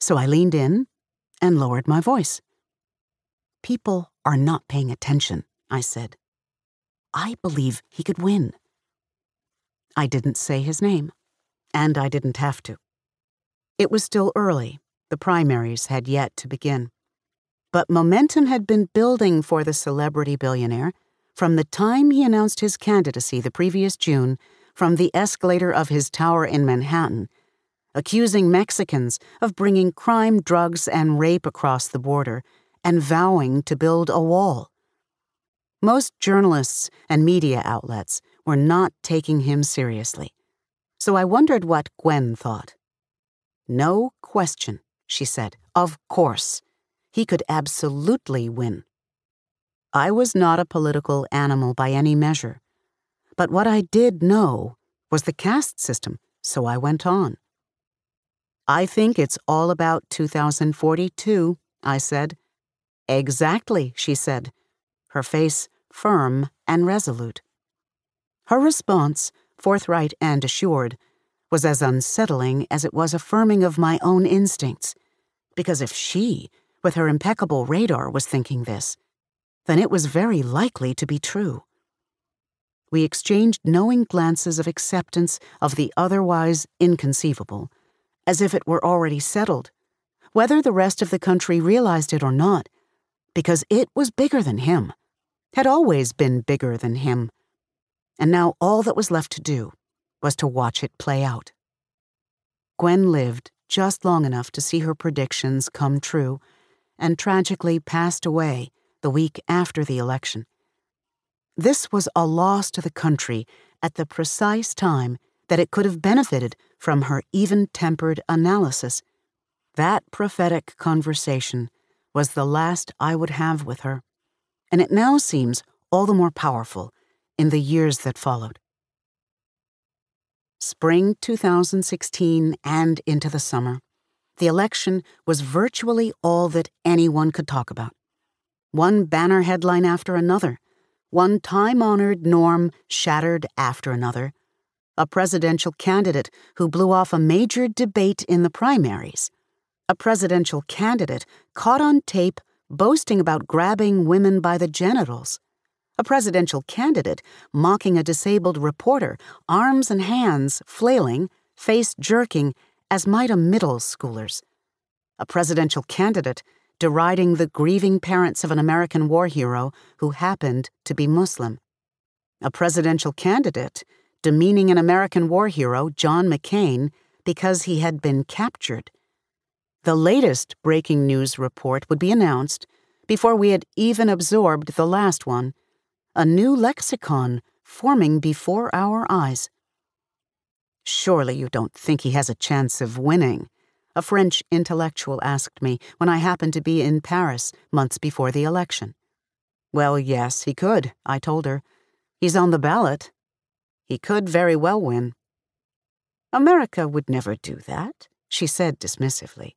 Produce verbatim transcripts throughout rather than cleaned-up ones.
So I leaned in and lowered my voice. "People are not paying attention," I said. "I believe he could win." I didn't say his name, and I didn't have to. It was still early. The primaries had yet to begin. But momentum had been building for the celebrity billionaire from the time he announced his candidacy the previous June from the escalator of his tower in Manhattan, accusing Mexicans of bringing crime, drugs, and rape across the border and vowing to build a wall. Most journalists and media outlets were not taking him seriously, so I wondered what Gwen thought. "No question," she said. "Of course. He could absolutely win." I was not a political animal by any measure, but what I did know was the caste system, so I went on. "I think it's all about two thousand forty-two, I said. "Exactly," she said, her face firm and resolute. Her response, forthright and assured, was as unsettling as it was affirming of my own instincts, because if she, with her impeccable radar, was thinking this, then it was very likely to be true. We exchanged knowing glances of acceptance of the otherwise inconceivable, as if it were already settled, whether the rest of the country realized it or not, because it was bigger than him, had always been bigger than him, and now all that was left to do was to watch it play out. Gwen lived just long enough to see her predictions come true, and tragically passed away the week after the election. This was a loss to the country at the precise time that it could have benefited from her even-tempered analysis. That prophetic conversation was the last I would have with her, and it now seems all the more powerful in the years that followed. Spring two thousand sixteen and into the summer, the election was virtually all that anyone could talk about. One banner headline after another, one time-honored norm shattered after another, a presidential candidate who blew off a major debate in the primaries, a presidential candidate caught on tape boasting about grabbing women by the genitals, a presidential candidate mocking a disabled reporter, arms and hands flailing, face jerking, as might a middle schooler's, a presidential candidate deriding the grieving parents of an American war hero who happened to be Muslim, a presidential candidate demeaning an American war hero, John McCain, because he had been captured. The latest breaking news report would be announced before we had even absorbed the last one, a new lexicon forming before our eyes. "Surely you don't think he has a chance of winning?" a French intellectual asked me when I happened to be in Paris months before the election. "Well, yes, he could," I told her. "He's on the ballot. He could very well win." "America would never do that," she said dismissively.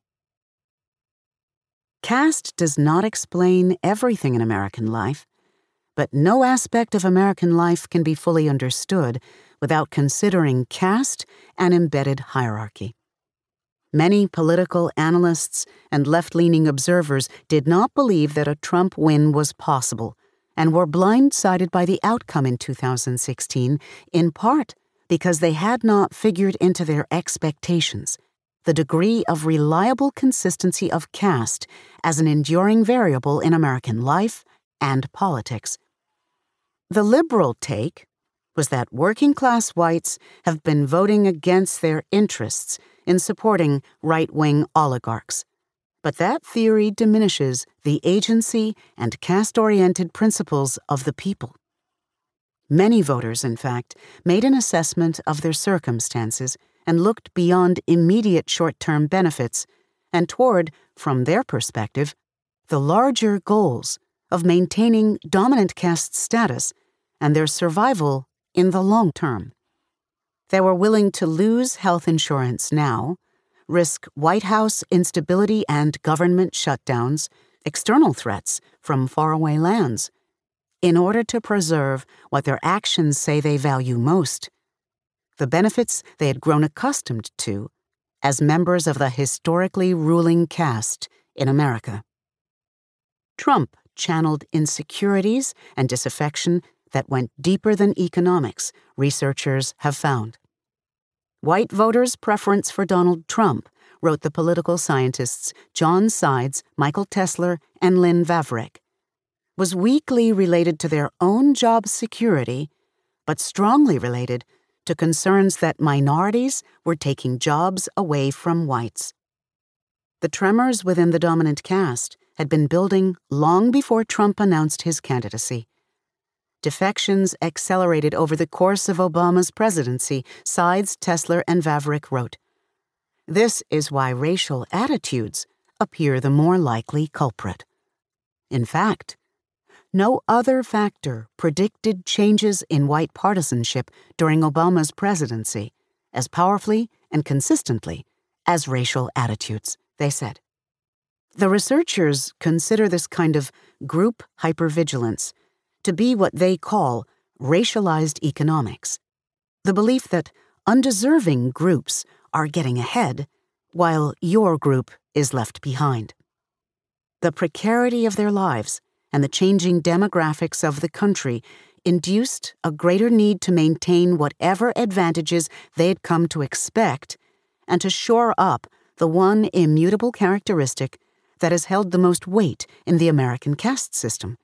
Caste does not explain everything in American life, but no aspect of American life can be fully understood without considering caste and embedded hierarchy. Many political analysts and left-leaning observers did not believe that a Trump win was possible and were blindsided by the outcome in two thousand sixteen, in part because they had not figured into their expectations the degree of reliable consistency of caste as an enduring variable in American life and politics. The liberal take was that working-class whites have been voting against their interests in supporting right-wing oligarchs, but that theory diminishes the agency and caste-oriented principles of the people. Many voters, in fact, made an assessment of their circumstances and looked beyond immediate short-term benefits and toward, from their perspective, the larger goals of maintaining dominant caste status and their survival in the long term. They were willing to lose health insurance now, risk White House instability and government shutdowns, external threats from faraway lands, in order to preserve what their actions say they value most, the benefits they had grown accustomed to as members of the historically ruling caste in America. Trump channeled insecurities and disaffection that went deeper than economics, researchers have found. White voters' preference for Donald Trump, wrote the political scientists John Sides, Michael Tesler, and Lynn Vavreck, was weakly related to their own job security, but strongly related to concerns that minorities were taking jobs away from whites. The tremors within the dominant caste had been building long before Trump announced his candidacy. Defections accelerated over the course of Obama's presidency, Sides, Tesler, and Vavreck wrote. This is why racial attitudes appear the more likely culprit. In fact, no other factor predicted changes in white partisanship during Obama's presidency as powerfully and consistently as racial attitudes, they said. The researchers consider this kind of group hypervigilance to be what they call racialized economics, the belief that undeserving groups are getting ahead while your group is left behind. The precarity of their lives and the changing demographics of the country induced a greater need to maintain whatever advantages they had come to expect and to shore up the one immutable characteristic that has held the most weight in the American caste system.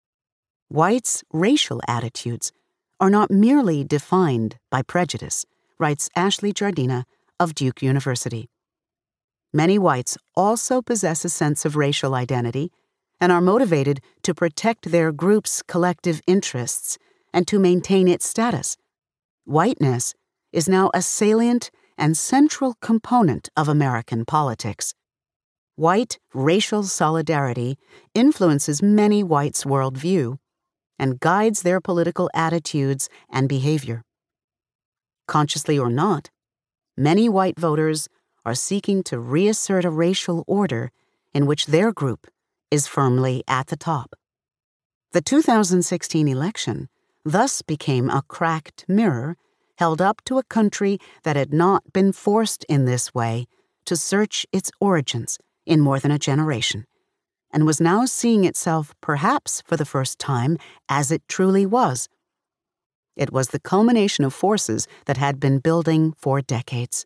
Whites' racial attitudes are not merely defined by prejudice, writes Ashley Jardina of Duke University. Many whites also possess a sense of racial identity and are motivated to protect their group's collective interests and to maintain its status. Whiteness is now a salient and central component of American politics. White racial solidarity influences many whites' worldview and guides their political attitudes and behavior. Consciously or not, many white voters are seeking to reassert a racial order in which their group is firmly at the top. The two thousand sixteen election thus became a cracked mirror held up to a country that had not been forced in this way to search its origins in more than a generation, and was now seeing itself perhaps for the first time as it truly was. It was the culmination of forces that had been building for decades.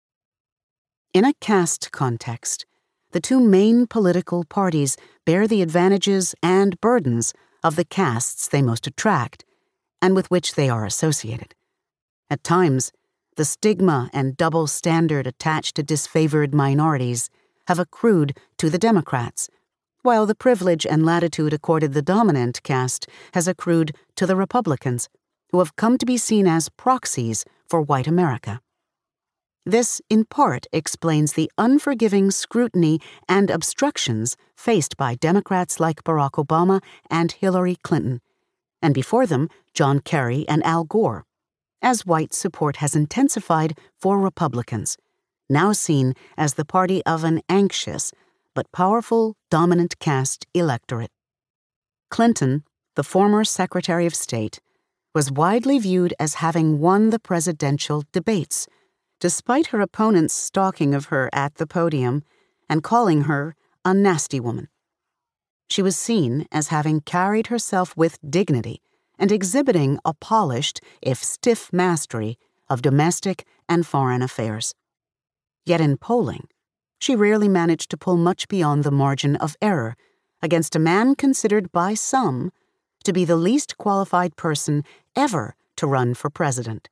In a caste context, the two main political parties bear the advantages and burdens of the castes they most attract and with which they are associated. At times, the stigma and double standard attached to disfavored minorities have accrued to the Democrats, while the privilege and latitude accorded the dominant caste has accrued to the Republicans, who have come to be seen as proxies for white America. This, in part, explains the unforgiving scrutiny and obstructions faced by Democrats like Barack Obama and Hillary Clinton, and before them, John Kerry and Al Gore, as white support has intensified for Republicans, now seen as the party of an anxious but powerful dominant caste electorate. Clinton, the former Secretary of State, was widely viewed as having won the presidential debates, despite her opponents stalking of her at the podium and calling her a nasty woman. She was seen as having carried herself with dignity and exhibiting a polished, if stiff, mastery of domestic and foreign affairs. Yet in polling, she rarely managed to pull much beyond the margin of error against a man considered by some to be the least qualified person ever to run for president.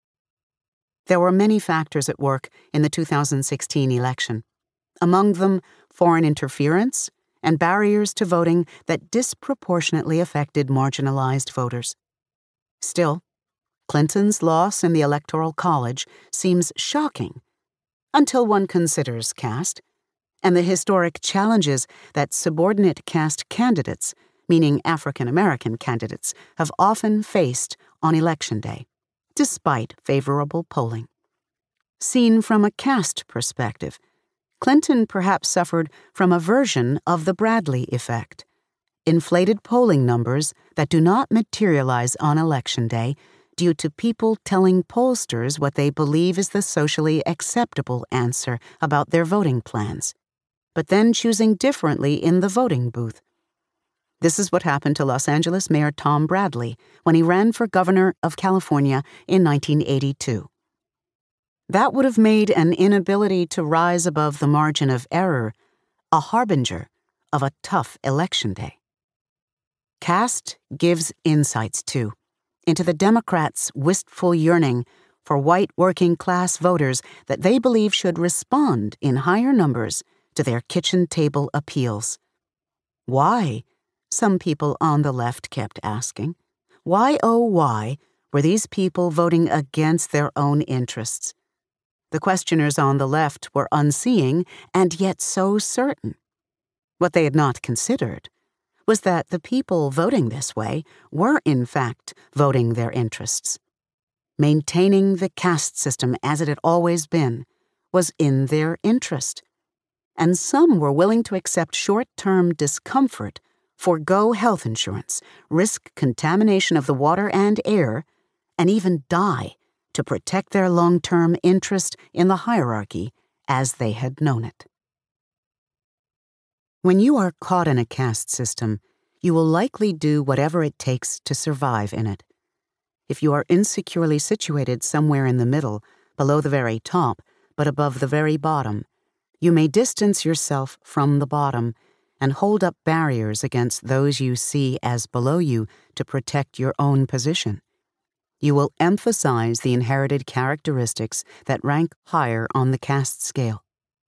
There were many factors at work in the two thousand sixteen election, among them foreign interference and barriers to voting that disproportionately affected marginalized voters. Still, Clinton's loss in the Electoral College seems shocking until one considers caste and the historic challenges that subordinate caste candidates, meaning African American candidates, have often faced on Election Day, despite favorable polling. Seen from a caste perspective, Clinton perhaps suffered from a version of the Bradley effect. Inflated polling numbers that do not materialize on Election Day due to people telling pollsters what they believe is the socially acceptable answer about their voting plans, but then choosing differently in the voting booth. This is what happened to Los Angeles Mayor Tom Bradley when he ran for governor of California in nineteen eighty-two. That would have made an inability to rise above the margin of error a harbinger of a tough election day. Caste gives insights, too, into the Democrats' wistful yearning for white working-class voters that they believe should respond in higher numbers to their kitchen table appeals. Why? Some people on the left kept asking. Why, oh why, were these people voting against their own interests? The questioners on the left were unseeing and yet so certain. What they had not considered was that the people voting this way were, in fact, voting their interests. Maintaining the caste system as it had always been was in their interest, and some were willing to accept short-term discomfort, forego health insurance, risk contamination of the water and air, and even die to protect their long-term interest in the hierarchy as they had known it. When you are caught in a caste system, you will likely do whatever it takes to survive in it. If you are insecurely situated somewhere in the middle, below the very top, but above the very bottom, you may distance yourself from the bottom and hold up barriers against those you see as below you to protect your own position. You will emphasize the inherited characteristics that rank higher on the caste scale.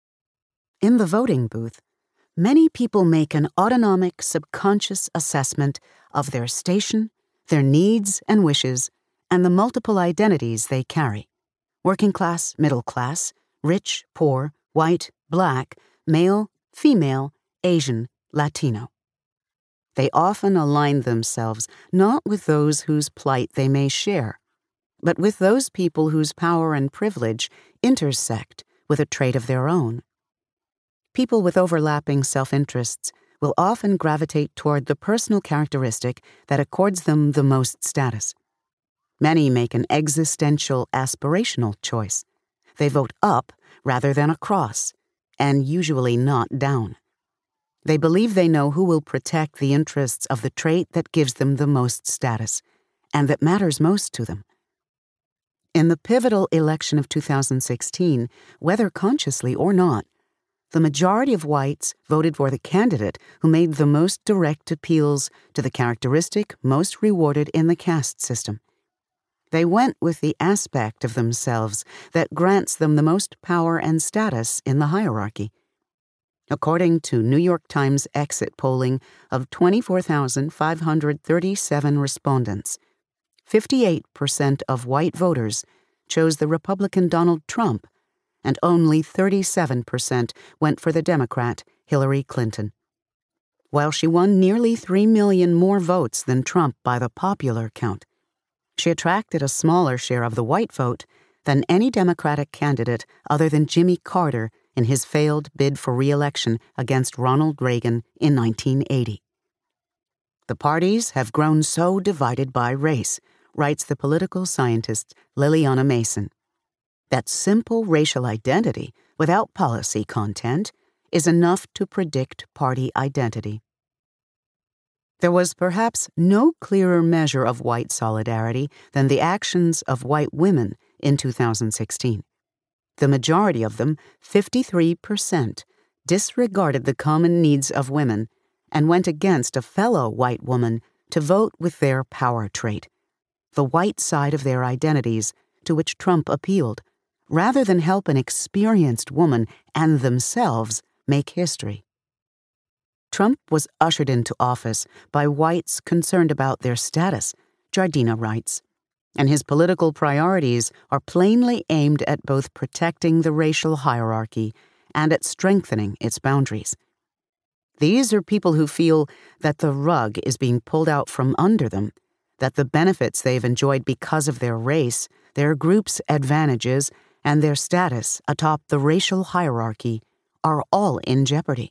In the voting booth, many people make an autonomic, subconscious assessment of their station, their needs and wishes, and the multiple identities they carry: working class, middle class, rich, poor, white, black, male, female, Asian, Latino. They often align themselves not with those whose plight they may share, but with those people whose power and privilege intersect with a trait of their own. People with overlapping self-interests will often gravitate toward the personal characteristic that accords them the most status. Many make an existential, aspirational choice. They vote up rather than across, and usually not down. They believe they know who will protect the interests of the trait that gives them the most status, and that matters most to them. In the pivotal election of two thousand sixteen, whether consciously or not, the majority of whites voted for the candidate who made the most direct appeals to the characteristic most rewarded in the caste system. They went with the aspect of themselves that grants them the most power and status in the hierarchy. According to New York Times exit polling of twenty-four thousand five hundred thirty-seven respondents, fifty-eight percent of white voters chose the Republican Donald Trump, and only thirty-seven percent went for the Democrat Hillary Clinton. While she won nearly three million more votes than Trump by the popular count, she attracted a smaller share of the white vote than any Democratic candidate other than Jimmy Carter in his failed bid for re-election against Ronald Reagan in nineteen eighty. The parties have grown so divided by race, writes the political scientist Liliana Mason, that simple racial identity without policy content is enough to predict party identity. There was perhaps no clearer measure of white solidarity than the actions of white women in two thousand sixteen. The majority of them, fifty-three percent, disregarded the common needs of women and went against a fellow white woman to vote with their power trait, the white side of their identities to which Trump appealed, rather than help an experienced woman and themselves make history. Trump was ushered into office by whites concerned about their status, Jardina writes, and his political priorities are plainly aimed at both protecting the racial hierarchy and at strengthening its boundaries. These are people who feel that the rug is being pulled out from under them, that the benefits they've enjoyed because of their race, their group's advantages, and their status atop the racial hierarchy are all in jeopardy.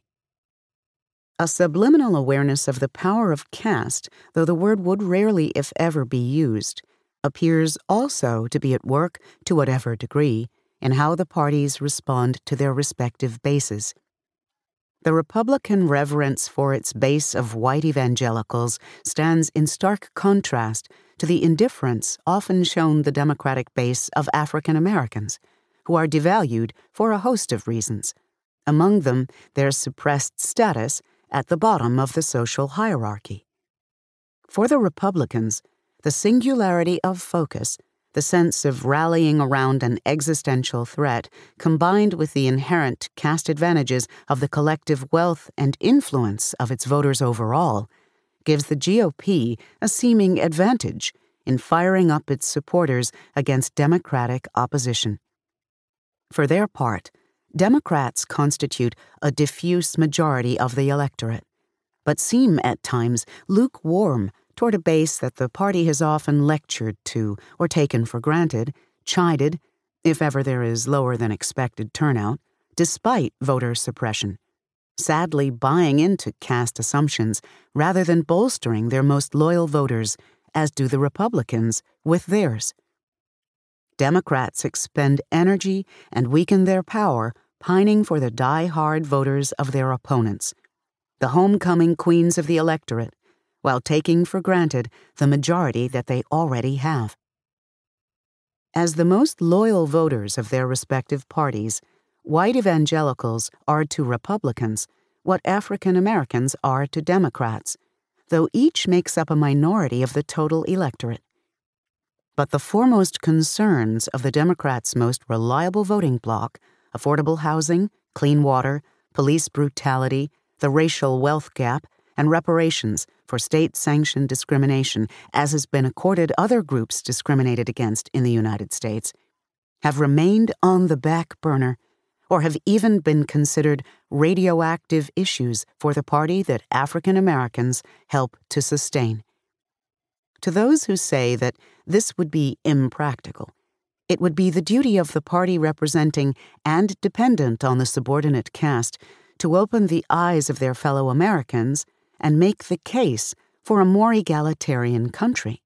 A subliminal awareness of the power of caste, though the word would rarely, if ever, be used, appears also to be at work, to whatever degree, in how the parties respond to their respective bases. The Republican reverence for its base of white evangelicals stands in stark contrast to the indifference often shown the Democratic base of African Americans, who are devalued for a host of reasons, among them their suppressed status at the bottom of the social hierarchy. For the Republicans, the singularity of focus, the sense of rallying around an existential threat, combined with the inherent caste advantages of the collective wealth and influence of its voters overall, gives the G O P a seeming advantage in firing up its supporters against Democratic opposition. For their part, Democrats constitute a diffuse majority of the electorate, but seem at times lukewarm toward a base that the party has often lectured to or taken for granted, chided, if ever there is lower than expected turnout, despite voter suppression, sadly buying into caste assumptions rather than bolstering their most loyal voters, as do the Republicans with theirs. Democrats expend energy and weaken their power pining for the die-hard voters of their opponents, the homecoming queens of the electorate, while taking for granted the majority that they already have. As the most loyal voters of their respective parties, white evangelicals are to Republicans what African Americans are to Democrats, though each makes up a minority of the total electorate. But the foremost concerns of the Democrats' most reliable voting bloc, affordable housing, clean water, police brutality, the racial wealth gap, and reparations for state-sanctioned discrimination, as has been accorded other groups discriminated against in the United States, have remained on the back burner, or have even been considered radioactive issues for the party that African Americans help to sustain. To those who say that this would be impractical, it would be the duty of the party representing and dependent on the subordinate caste to open the eyes of their fellow Americans and make the case for a more egalitarian country.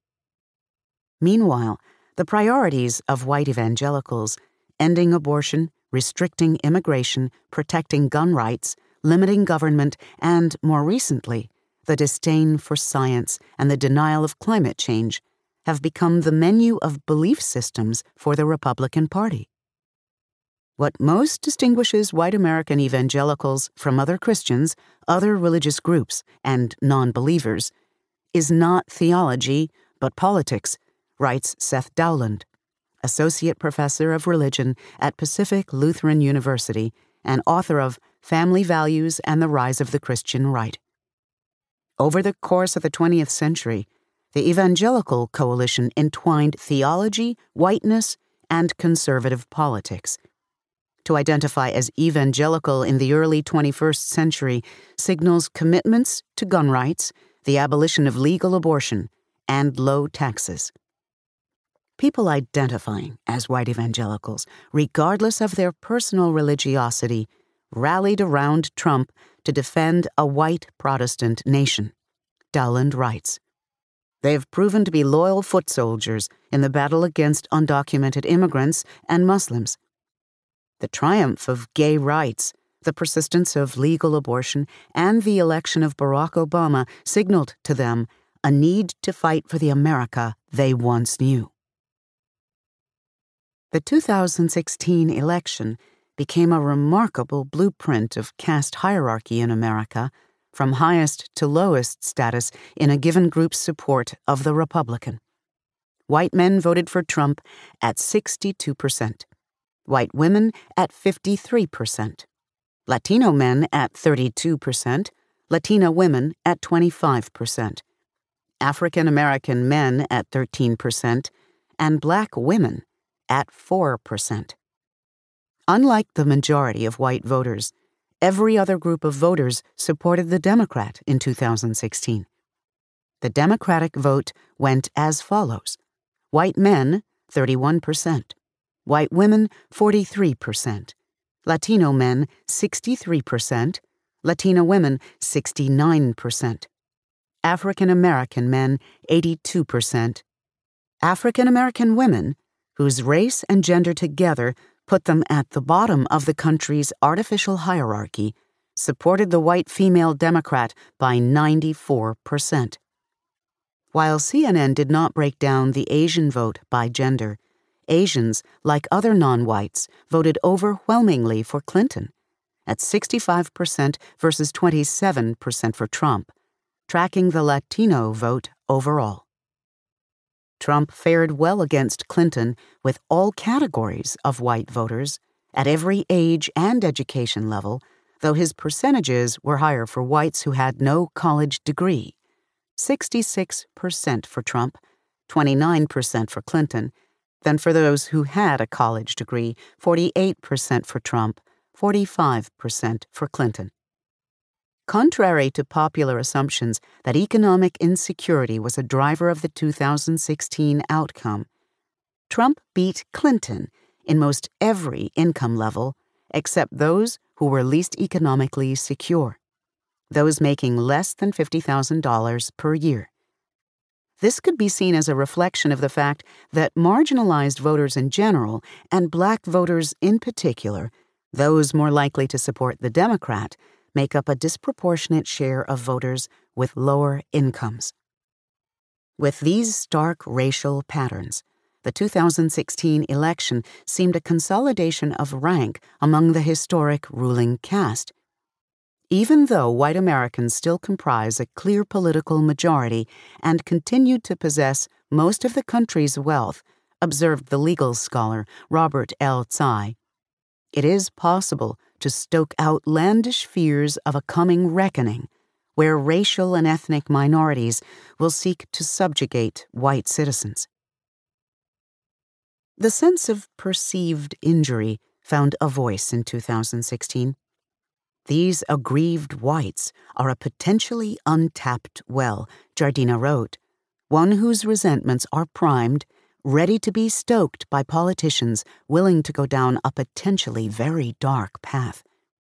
Meanwhile, the priorities of white evangelicals, ending abortion, restricting immigration, protecting gun rights, limiting government, and, more recently, the disdain for science and the denial of climate change, have become the menu of belief systems for the Republican Party. What most distinguishes white American evangelicals from other Christians, other religious groups, and non-believers is not theology, but politics, writes Seth Dowland, Associate Professor of Religion at Pacific Lutheran University and author of Family Values and the Rise of the Christian Right. Over the course of the twentieth century, the Evangelical Coalition entwined theology, whiteness, and conservative politics. To identify as evangelical in the early twenty-first century signals commitments to gun rights, the abolition of legal abortion, and low taxes. People identifying as white evangelicals, regardless of their personal religiosity, rallied around Trump to defend a white Protestant nation, Dowland writes. They have proven to be loyal foot soldiers in the battle against undocumented immigrants and Muslims. The triumph of gay rights, the persistence of legal abortion, and the election of Barack Obama signaled to them a need to fight for the America they once knew. The two thousand sixteen election became a remarkable blueprint of caste hierarchy in America, from highest to lowest status in a given group's support of the Republican. White men voted for Trump at sixty-two percent. White women at fifty-three percent, Latino men at thirty-two percent, Latina women at twenty-five percent, African American men at thirteen percent, and Black women at four percent. Unlike the majority of white voters, every other group of voters supported the Democrat in two thousand sixteen. The Democratic vote went as follows: white men, thirty-one percent. White women, forty-three percent. Latino men, sixty-three percent. Latina women, sixty-nine percent. African American men, eighty-two percent. African American women, whose race and gender together put them at the bottom of the country's artificial hierarchy, supported the white female Democrat by ninety-four percent. While C N N did not break down the Asian vote by gender, Asians, like other non-whites, voted overwhelmingly for Clinton, at sixty-five percent versus twenty-seven percent for Trump, tracking the Latino vote overall. Trump fared well against Clinton with all categories of white voters, at every age and education level, though his percentages were higher for whites who had no college degree, sixty-six percent for Trump, twenty-nine percent for Clinton, than for those who had a college degree, forty-eight percent for Trump, forty-five percent for Clinton. Contrary to popular assumptions that economic insecurity was a driver of the two thousand sixteen outcome, Trump beat Clinton in most every income level except those who were least economically secure, those making less than fifty thousand dollars per year. This could be seen as a reflection of the fact that marginalized voters in general, and black voters in particular, those more likely to support the Democrat, make up a disproportionate share of voters with lower incomes. With these stark racial patterns, the two thousand sixteen election seemed a consolidation of rank among the historic ruling caste. Even though white Americans still comprise a clear political majority and continued to possess most of the country's wealth, observed the legal scholar Robert L. Tsai, it is possible to stoke outlandish fears of a coming reckoning where racial and ethnic minorities will seek to subjugate white citizens. The sense of perceived injury found a voice in two thousand sixteen. These aggrieved whites are a potentially untapped well, Jardina wrote, one whose resentments are primed, ready to be stoked by politicians willing to go down a potentially very dark path.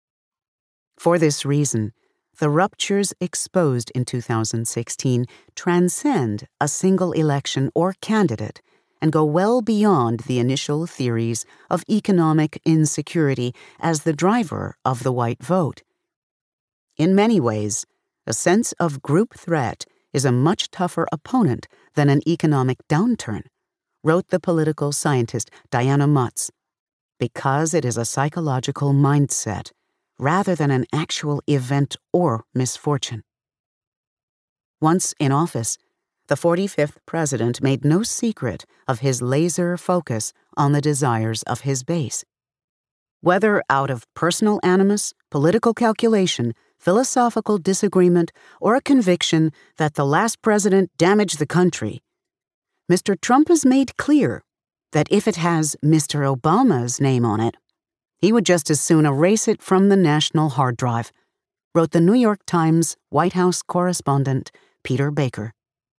For this reason, the ruptures exposed in two thousand sixteen transcend a single election or candidate and go well beyond the initial theories of economic insecurity as the driver of the white vote. In many ways, a sense of group threat is a much tougher opponent than an economic downturn, wrote the political scientist Diana Mutz, because it is a psychological mindset rather than an actual event or misfortune. Once in office, the forty-fifth president made no secret of his laser focus on the desires of his base. Whether out of personal animus, political calculation, philosophical disagreement, or a conviction that the last president damaged the country, Mister Trump has made clear that if it has Mister Obama's name on it, he would just as soon erase it from the national hard drive, wrote the New York Times White House correspondent Peter Baker.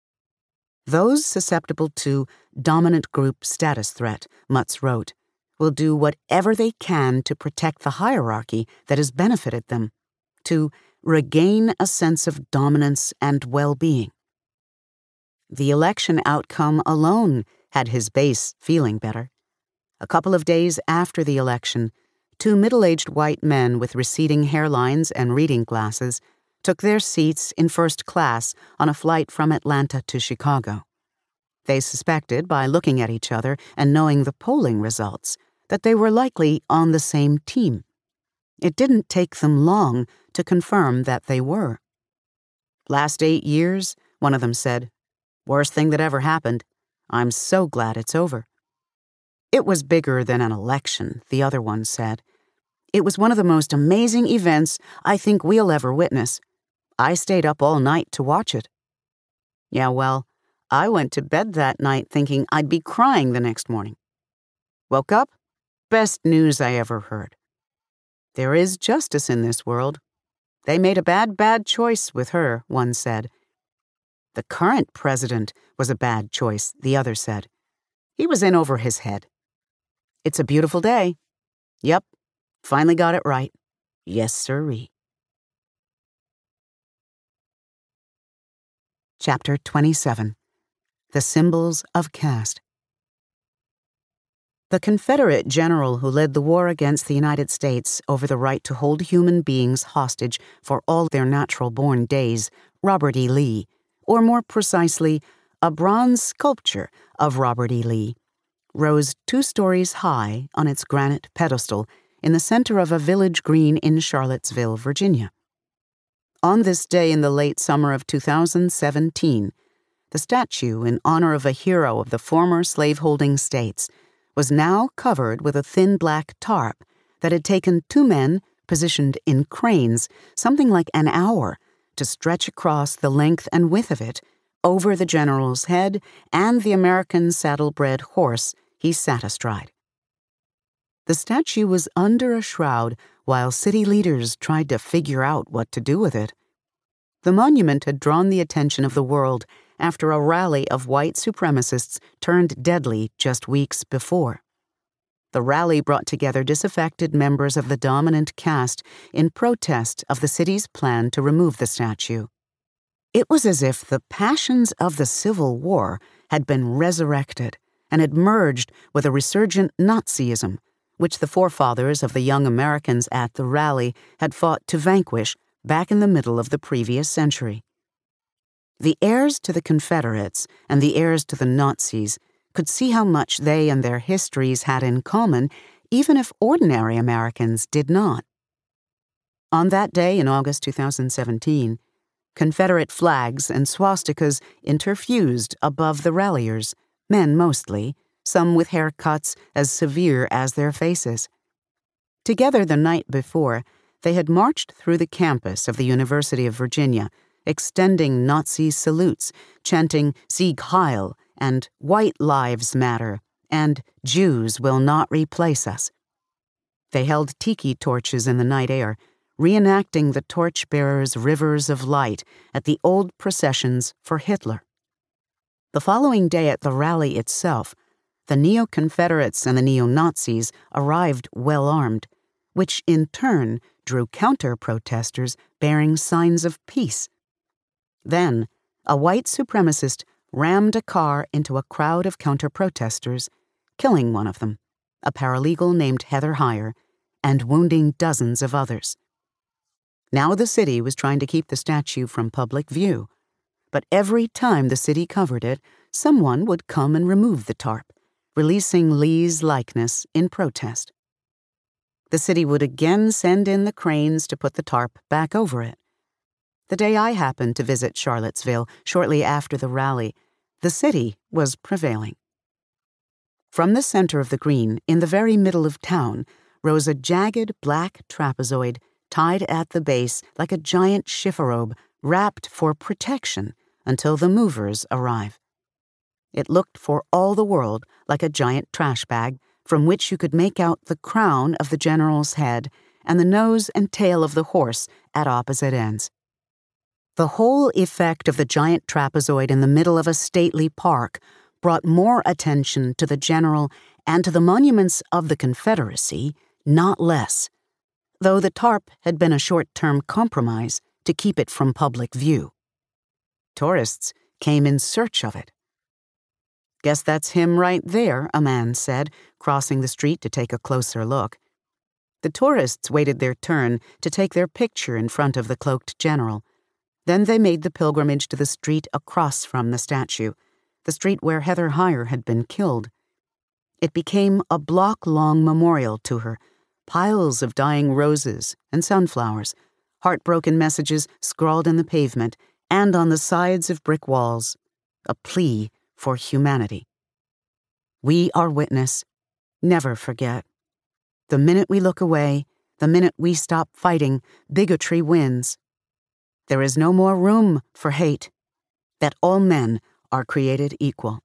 Those susceptible to dominant group status threat, Mutz wrote, will do whatever they can to protect the hierarchy that has benefited them, to regain a sense of dominance and well-being. The election outcome alone had his base feeling better. A couple of days after the election, two middle-aged white men with receding hairlines and reading glasses took their seats in first class on a flight from Atlanta to Chicago. They suspected, by looking at each other and knowing the polling results, that they were likely on the same team. It didn't take them long to confirm that they were. Last eight years, one of them said, worst thing that ever happened. I'm so glad it's over. It was bigger than an election, the other one said. It was one of the most amazing events I think we'll ever witness. I stayed up all night to watch it. Yeah, well, I went to bed that night thinking I'd be crying the next morning. Woke up, best news I ever heard. There is justice in this world. They made a bad, bad choice with her, one said. The current president was a bad choice, the other said. He was in over his head. It's a beautiful day. Yep, finally got it right. Yes, sirree. Chapter twenty-seven. the symbols of caste. The Confederate general who led the war against the United States over the right to hold human beings hostage for all their natural-born days, Robert E. Lee, or more precisely, a bronze sculpture of Robert E. Lee, rose two stories high on its granite pedestal in the center of a village green in Charlottesville, Virginia. On this day in the late summer of two thousand seventeen, the statue in honor of a hero of the former slaveholding states was now covered with a thin black tarp that had taken two men, positioned in cranes, something like an hour, to stretch across the length and width of it, over the general's head and the American saddle-bred horse he sat astride. The statue was under a shroud while city leaders tried to figure out what to do with it. The monument had drawn the attention of the world after a rally of white supremacists turned deadly just weeks before. The rally brought together disaffected members of the dominant caste in protest of the city's plan to remove the statue. It was as if the passions of the Civil War had been resurrected and had merged with a resurgent Nazism, which the forefathers of the young Americans at the rally had fought to vanquish back in the middle of the previous century. The heirs to the Confederates and the heirs to the Nazis could see how much they and their histories had in common, even if ordinary Americans did not. On that day in August two thousand seventeen, Confederate flags and swastikas interfused above the ralliers, men mostly, some with haircuts as severe as their faces. Together the night before, they had marched through the campus of the University of Virginia, extending Nazi salutes, chanting Sieg Heil and White Lives Matter and Jews will not replace us. They held tiki torches in the night air, reenacting the torchbearers' rivers of light at the old processions for Hitler. The following day at the rally itself, the neo-Confederates and the neo-Nazis arrived well-armed, which in turn drew counter-protesters bearing signs of peace. Then, a white supremacist rammed a car into a crowd of counter-protesters, killing one of them, a paralegal named Heather Heyer, and wounding dozens of others. Now the city was trying to keep the statue from public view, but every time the city covered it, someone would come and remove the tarp, releasing Lee's likeness in protest. The city would again send in the cranes to put the tarp back over it. The day I happened to visit Charlottesville, shortly after the rally, the city was prevailing. From the center of the green, in the very middle of town, rose a jagged black trapezoid tied at the base like a giant chifforobe wrapped for protection until the movers arrive. It looked for all the world like a giant trash bag from which you could make out the crown of the general's head and the nose and tail of the horse at opposite ends. The whole effect of the giant trapezoid in the middle of a stately park brought more attention to the general and to the monuments of the Confederacy, not less, though the tarp had been a short-term compromise to keep it from public view. Tourists came in search of it. "Guess that's him right there," a man said, crossing the street to take a closer look. The tourists waited their turn to take their picture in front of the cloaked general. Then they made the pilgrimage to the street across from the statue, the street where Heather Heyer had been killed. It became a block-long memorial to her, piles of dying roses and sunflowers, heartbroken messages scrawled in the pavement and on the sides of brick walls, a plea for humanity. We are witness. Never forget. The minute we look away, the minute we stop fighting, bigotry wins. There is no more room for hate, that all men are created equal.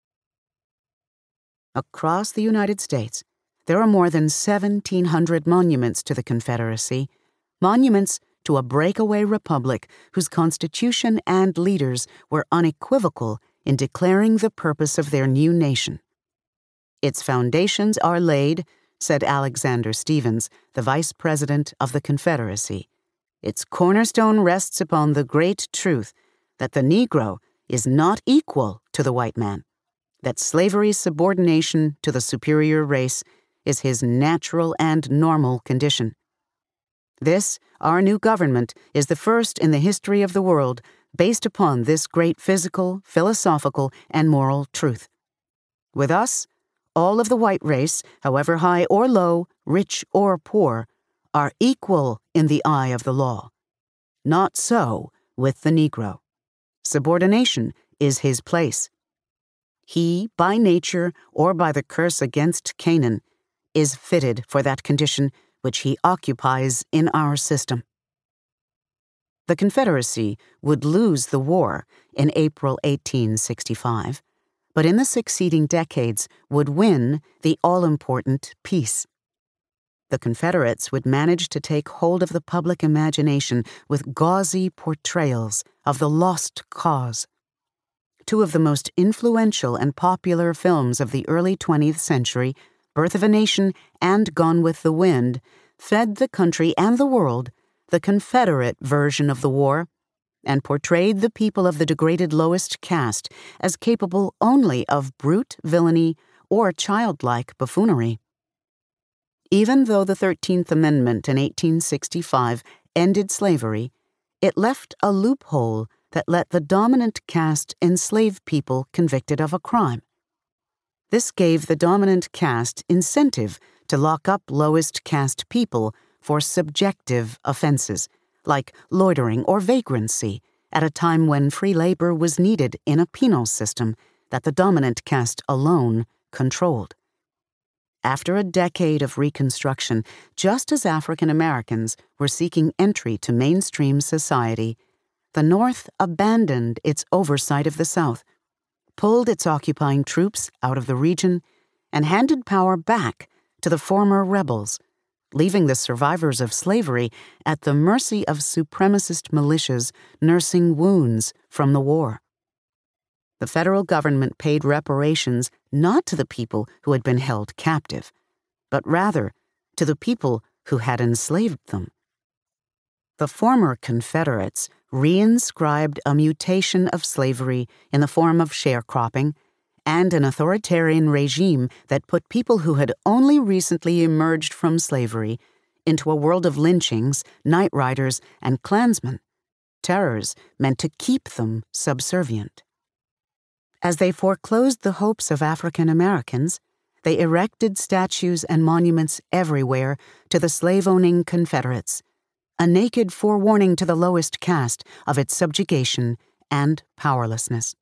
Across the United States, there are more than seventeen hundred monuments to the Confederacy, monuments to a breakaway republic whose constitution and leaders were unequivocal in declaring the purpose of their new nation. Its foundations are laid, said Alexander Stephens, the Vice President of the Confederacy. Its cornerstone rests upon the great truth that the Negro is not equal to the white man, that slavery's subordination to the superior race is his natural and normal condition. This, our new government, is the first in the history of the world based upon this great physical, philosophical, and moral truth. With us, all of the white race, however high or low, rich or poor, are equal in the eye of the law. Not so with the Negro. Subordination is his place. He, by nature or by the curse against Canaan, is fitted for that condition which he occupies in our system. The Confederacy would lose the war in April eighteen sixty-five, but in the succeeding decades would win the all-important peace. The Confederates would manage to take hold of the public imagination with gauzy portrayals of the lost cause. Two of the most influential and popular films of the early twentieth century, Birth of a Nation and Gone with the Wind, fed the country and the world the Confederate version of the war and portrayed the people of the degraded lowest caste as capable only of brute villainy or childlike buffoonery. Even though the thirteenth Amendment in eighteen sixty-five ended slavery, it left a loophole that let the dominant caste enslave people convicted of a crime. This gave the dominant caste incentive to lock up lowest caste people for subjective offenses, like loitering or vagrancy, at a time when free labor was needed in a penal system that the dominant caste alone controlled. After a decade of Reconstruction, just as African Americans were seeking entry to mainstream society, the North abandoned its oversight of the South, pulled its occupying troops out of the region, and handed power back to the former rebels, leaving the survivors of slavery at the mercy of supremacist militias nursing wounds from the war. The federal government paid reparations not to the people who had been held captive, but rather to the people who had enslaved them. The former Confederates reinscribed a mutation of slavery in the form of sharecropping and an authoritarian regime that put people who had only recently emerged from slavery into a world of lynchings, night riders, and Klansmen, terrors meant to keep them subservient. As they foreclosed the hopes of African Americans, they erected statues and monuments everywhere to the slave-owning Confederates, a naked forewarning to the lowest caste of its subjugation and powerlessness.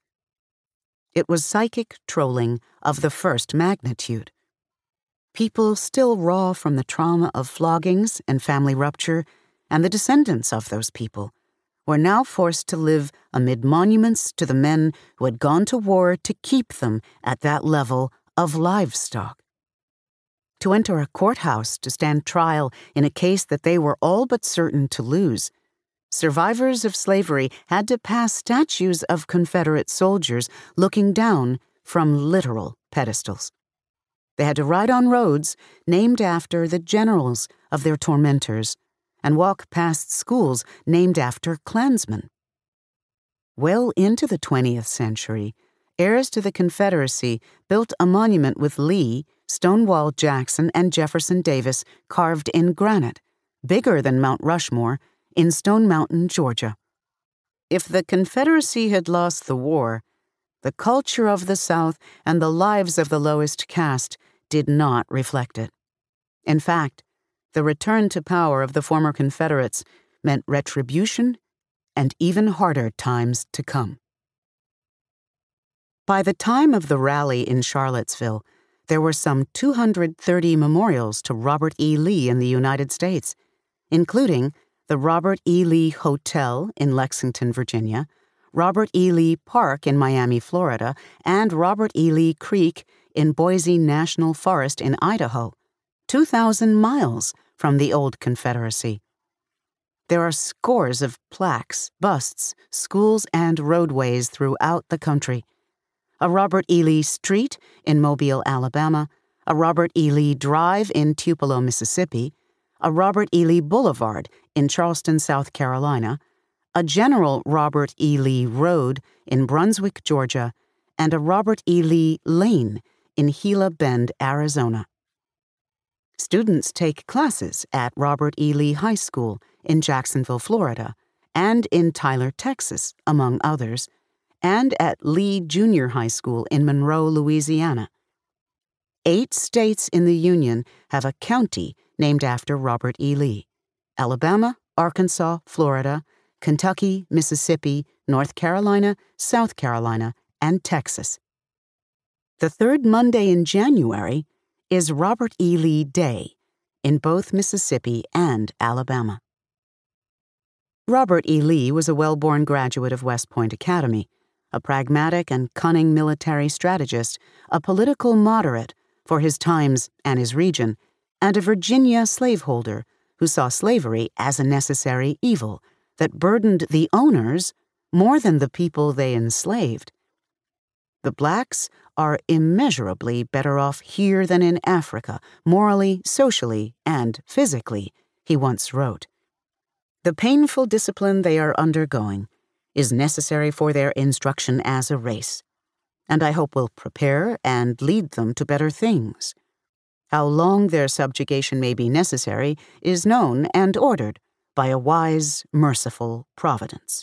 It was psychic trolling of the first magnitude. People still raw from the trauma of floggings and family rupture, and the descendants of those people, were now forced to live amid monuments to the men who had gone to war to keep them at that level of livestock. To enter a courthouse to stand trial in a case that they were all but certain to lose, survivors of slavery had to pass statues of Confederate soldiers looking down from literal pedestals. They had to ride on roads named after the generals of their tormentors and walk past schools named after Klansmen. Well into the twentieth century, heirs to the Confederacy built a monument with Lee, Stonewall Jackson, and Jefferson Davis carved in granite, bigger than Mount Rushmore, in Stone Mountain, Georgia. If the Confederacy had lost the war, the culture of the South and the lives of the lowest caste did not reflect it. In fact, the return to power of the former Confederates meant retribution and even harder times to come. By the time of the rally in Charlottesville, there were some two hundred thirty memorials to Robert E. Lee in the United States, including the Robert E. Lee Hotel in Lexington, Virginia, Robert E. Lee Park in Miami, Florida, and Robert E. Lee Creek in Boise National Forest in Idaho, two thousand miles from the old Confederacy. There are scores of plaques, busts, schools, and roadways throughout the country. A Robert E. Lee Street in Mobile, Alabama, a Robert E. Lee Drive in Tupelo, Mississippi, a Robert E. Lee Boulevard in Charleston, South Carolina, a General Robert E. Lee Road in Brunswick, Georgia, and a Robert E. Lee Lane in Gila Bend, Arizona. Students take classes at Robert E. Lee High School in Jacksonville, Florida, and in Tyler, Texas, among others, and at Lee Junior High School in Monroe, Louisiana. Eight states in the Union have a county named after Robert E. Lee: Alabama, Arkansas, Florida, Kentucky, Mississippi, North Carolina, South Carolina, and Texas. The third Monday in January is Robert E. Lee Day in both Mississippi and Alabama. Robert E. Lee was a well-born graduate of West Point Academy, a pragmatic and cunning military strategist, a political moderate for his times and his region, and a Virginia slaveholder who saw slavery as a necessary evil that burdened the owners more than the people they enslaved. The blacks are immeasurably better off here than in Africa, morally, socially, and physically, he once wrote. The painful discipline they are undergoing is necessary for their instruction as a race, and I hope will prepare and lead them to better things. How long their subjugation may be necessary is known and ordered by a wise, merciful providence.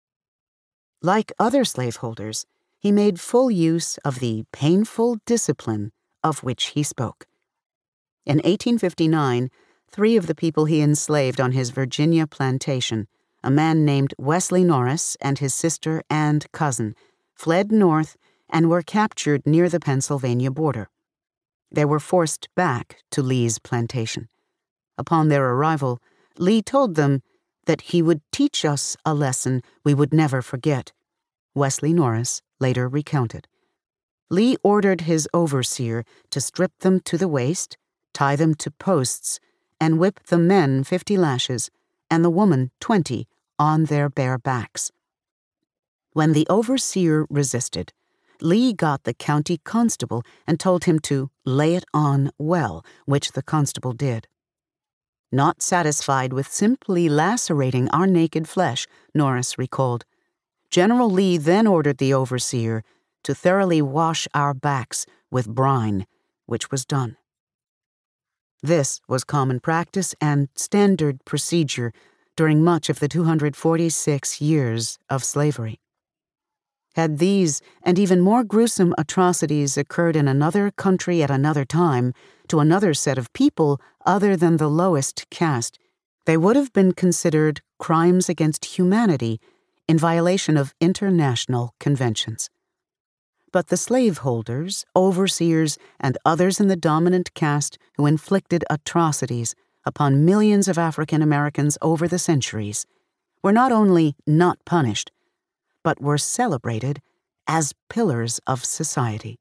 Like other slaveholders, he made full use of the painful discipline of which he spoke. In eighteen fifty-nine, three of the people he enslaved on his Virginia plantation, a man named Wesley Norris and his sister and cousin, fled north and were captured near the Pennsylvania border. They were forced back to Lee's plantation. Upon their arrival, Lee told them that he would teach us a lesson we would never forget. Wesley Norris later recounted. Lee ordered his overseer to strip them to the waist, tie them to posts, and whip the men fifty lashes, and the woman twenty, on their bare backs. When the overseer resisted, Lee got the county constable and told him to lay it on well, which the constable did. Not satisfied with simply lacerating our naked flesh, Norris recalled, General Lee then ordered the overseer to thoroughly wash our backs with brine, which was done. This was common practice and standard procedure during much of the two hundred forty-six years of slavery. Had these and even more gruesome atrocities occurred in another country at another time, to another set of people other than the lowest caste, they would have been considered crimes against humanity in violation of international conventions. But the slaveholders, overseers, and others in the dominant caste who inflicted atrocities upon millions of African Americans over the centuries were not only not punished, but were celebrated as pillars of society.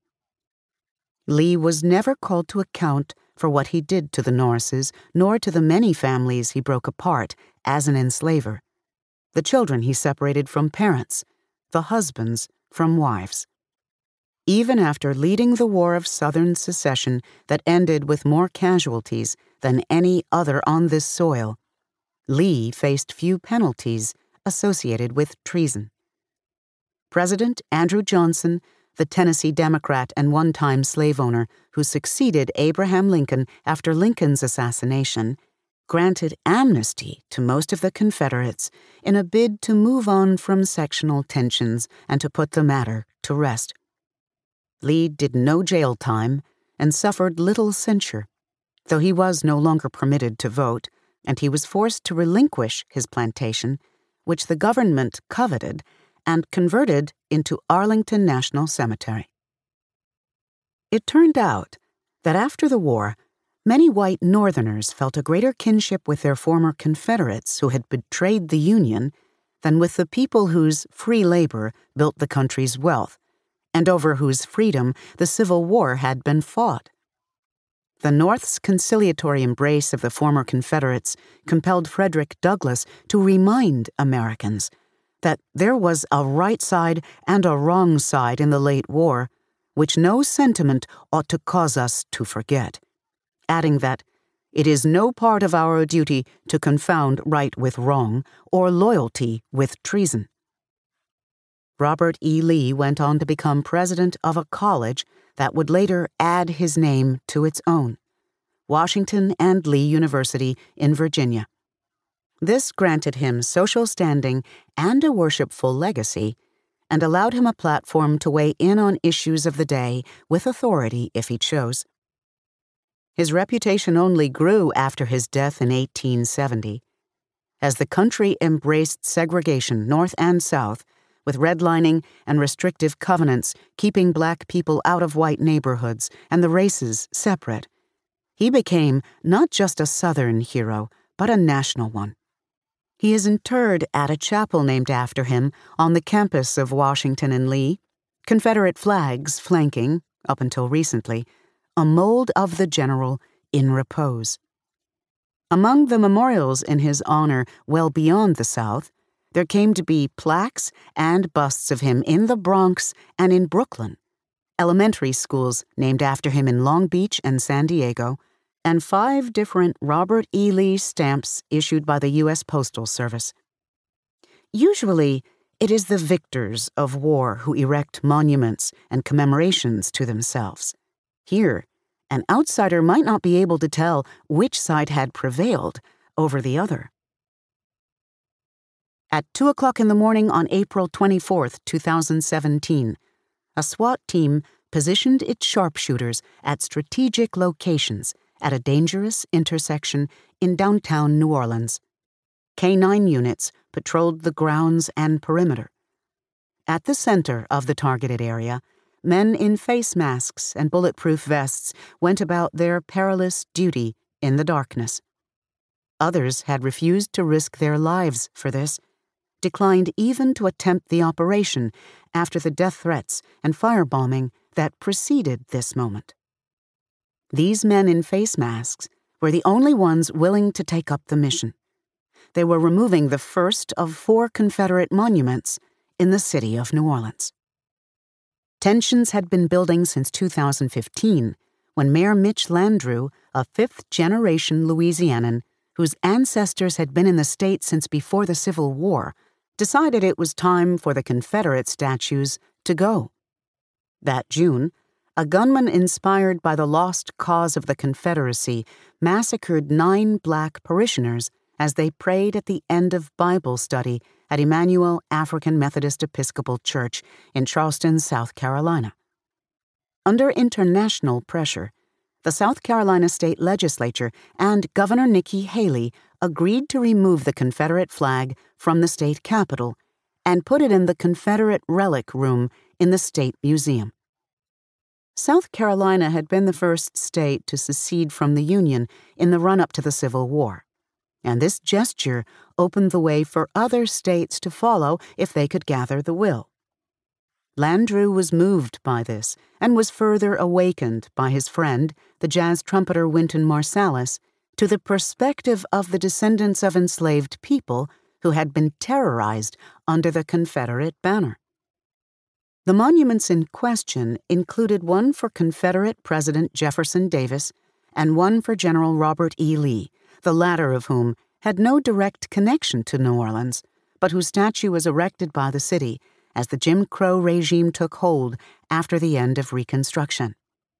Lee was never called to account for what he did to the Norrises, nor to the many families he broke apart as an enslaver, the children he separated from parents, the husbands from wives. Even after leading the War of Southern Secession that ended with more casualties than any other on this soil, Lee faced few penalties associated with treason. President Andrew Johnson, the Tennessee Democrat and one-time slave owner who succeeded Abraham Lincoln after Lincoln's assassination, granted amnesty to most of the Confederates in a bid to move on from sectional tensions and to put the matter to rest. Lee did no jail time and suffered little censure, though he was no longer permitted to vote, and he was forced to relinquish his plantation, which the government coveted, and converted into Arlington National Cemetery. It turned out that after the war, many white Northerners felt a greater kinship with their former Confederates who had betrayed the Union than with the people whose free labor built the country's wealth, and over whose freedom the Civil War had been fought. The North's conciliatory embrace of the former Confederates compelled Frederick Douglass to remind Americans that there was a right side and a wrong side in the late war, which no sentiment ought to cause us to forget, adding that it is no part of our duty to confound right with wrong or loyalty with treason. Robert E. Lee went on to become president of a college that would later add his name to its own, Washington and Lee University in Virginia. This granted him social standing and a worshipful legacy, and allowed him a platform to weigh in on issues of the day with authority if he chose. His reputation only grew after his death in eighteen seventy. As the country embraced segregation north and south, with redlining and restrictive covenants keeping black people out of white neighborhoods and the races separate, he became not just a Southern hero, but a national one. He is interred at a chapel named after him on the campus of Washington and Lee, Confederate flags flanking, up until recently, a mold of the general in repose. Among the memorials in his honor well beyond the South, there came to be plaques and busts of him in the Bronx and in Brooklyn, elementary schools named after him in Long Beach and San Diego, and five different Robert E. Lee stamps issued by the U S Postal Service. Usually, it is the victors of war who erect monuments and commemorations to themselves. Here, an outsider might not be able to tell which side had prevailed over the other. At two o'clock in the morning on April twenty-fourth, two thousand seventeen, a SWAT team positioned its sharpshooters at strategic locations at a dangerous intersection in downtown New Orleans. K nine units patrolled the grounds and perimeter. At the center of the targeted area, men in face masks and bulletproof vests went about their perilous duty in the darkness. Others had refused to risk their lives for this, declined even to attempt the operation after the death threats and firebombing that preceded this moment. These men in face masks were the only ones willing to take up the mission. They were removing the first of four Confederate monuments in the city of New Orleans. Tensions had been building since two thousand fifteen, when Mayor Mitch Landrieu, a fifth-generation Louisianan whose ancestors had been in the state since before the Civil War, decided it was time for the Confederate statues to go. That June, a gunman inspired by the lost cause of the Confederacy massacred nine black parishioners as they prayed at the end of Bible study at Emmanuel African Methodist Episcopal Church in Charleston, South Carolina. Under international pressure, the South Carolina State Legislature and Governor Nikki Haley agreed to remove the Confederate flag from the state capitol and put it in the Confederate Relic Room in the State Museum. South Carolina had been the first state to secede from the Union in the run-up to the Civil War, and this gesture opened the way for other states to follow if they could gather the will. Landrieu was moved by this and was further awakened by his friend, the jazz trumpeter Wynton Marsalis, to the perspective of the descendants of enslaved people who had been terrorized under the Confederate banner. The monuments in question included one for Confederate President Jefferson Davis and one for General Robert E. Lee, the latter of whom had no direct connection to New Orleans, but whose statue was erected by the city as the Jim Crow regime took hold after the end of Reconstruction.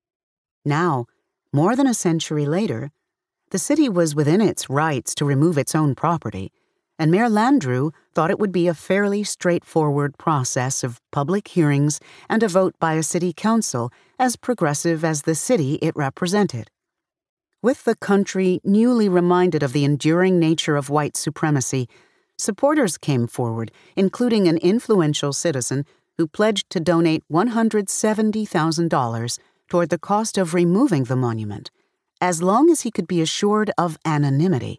Now, more than a century later, the city was within its rights to remove its own property, and Mayor Landrieu thought it would be a fairly straightforward process of public hearings and a vote by a city council as progressive as the city it represented. With the country newly reminded of the enduring nature of white supremacy, supporters came forward, including an influential citizen who pledged to donate one hundred seventy thousand dollars toward the cost of removing the monument, as long as he could be assured of anonymity.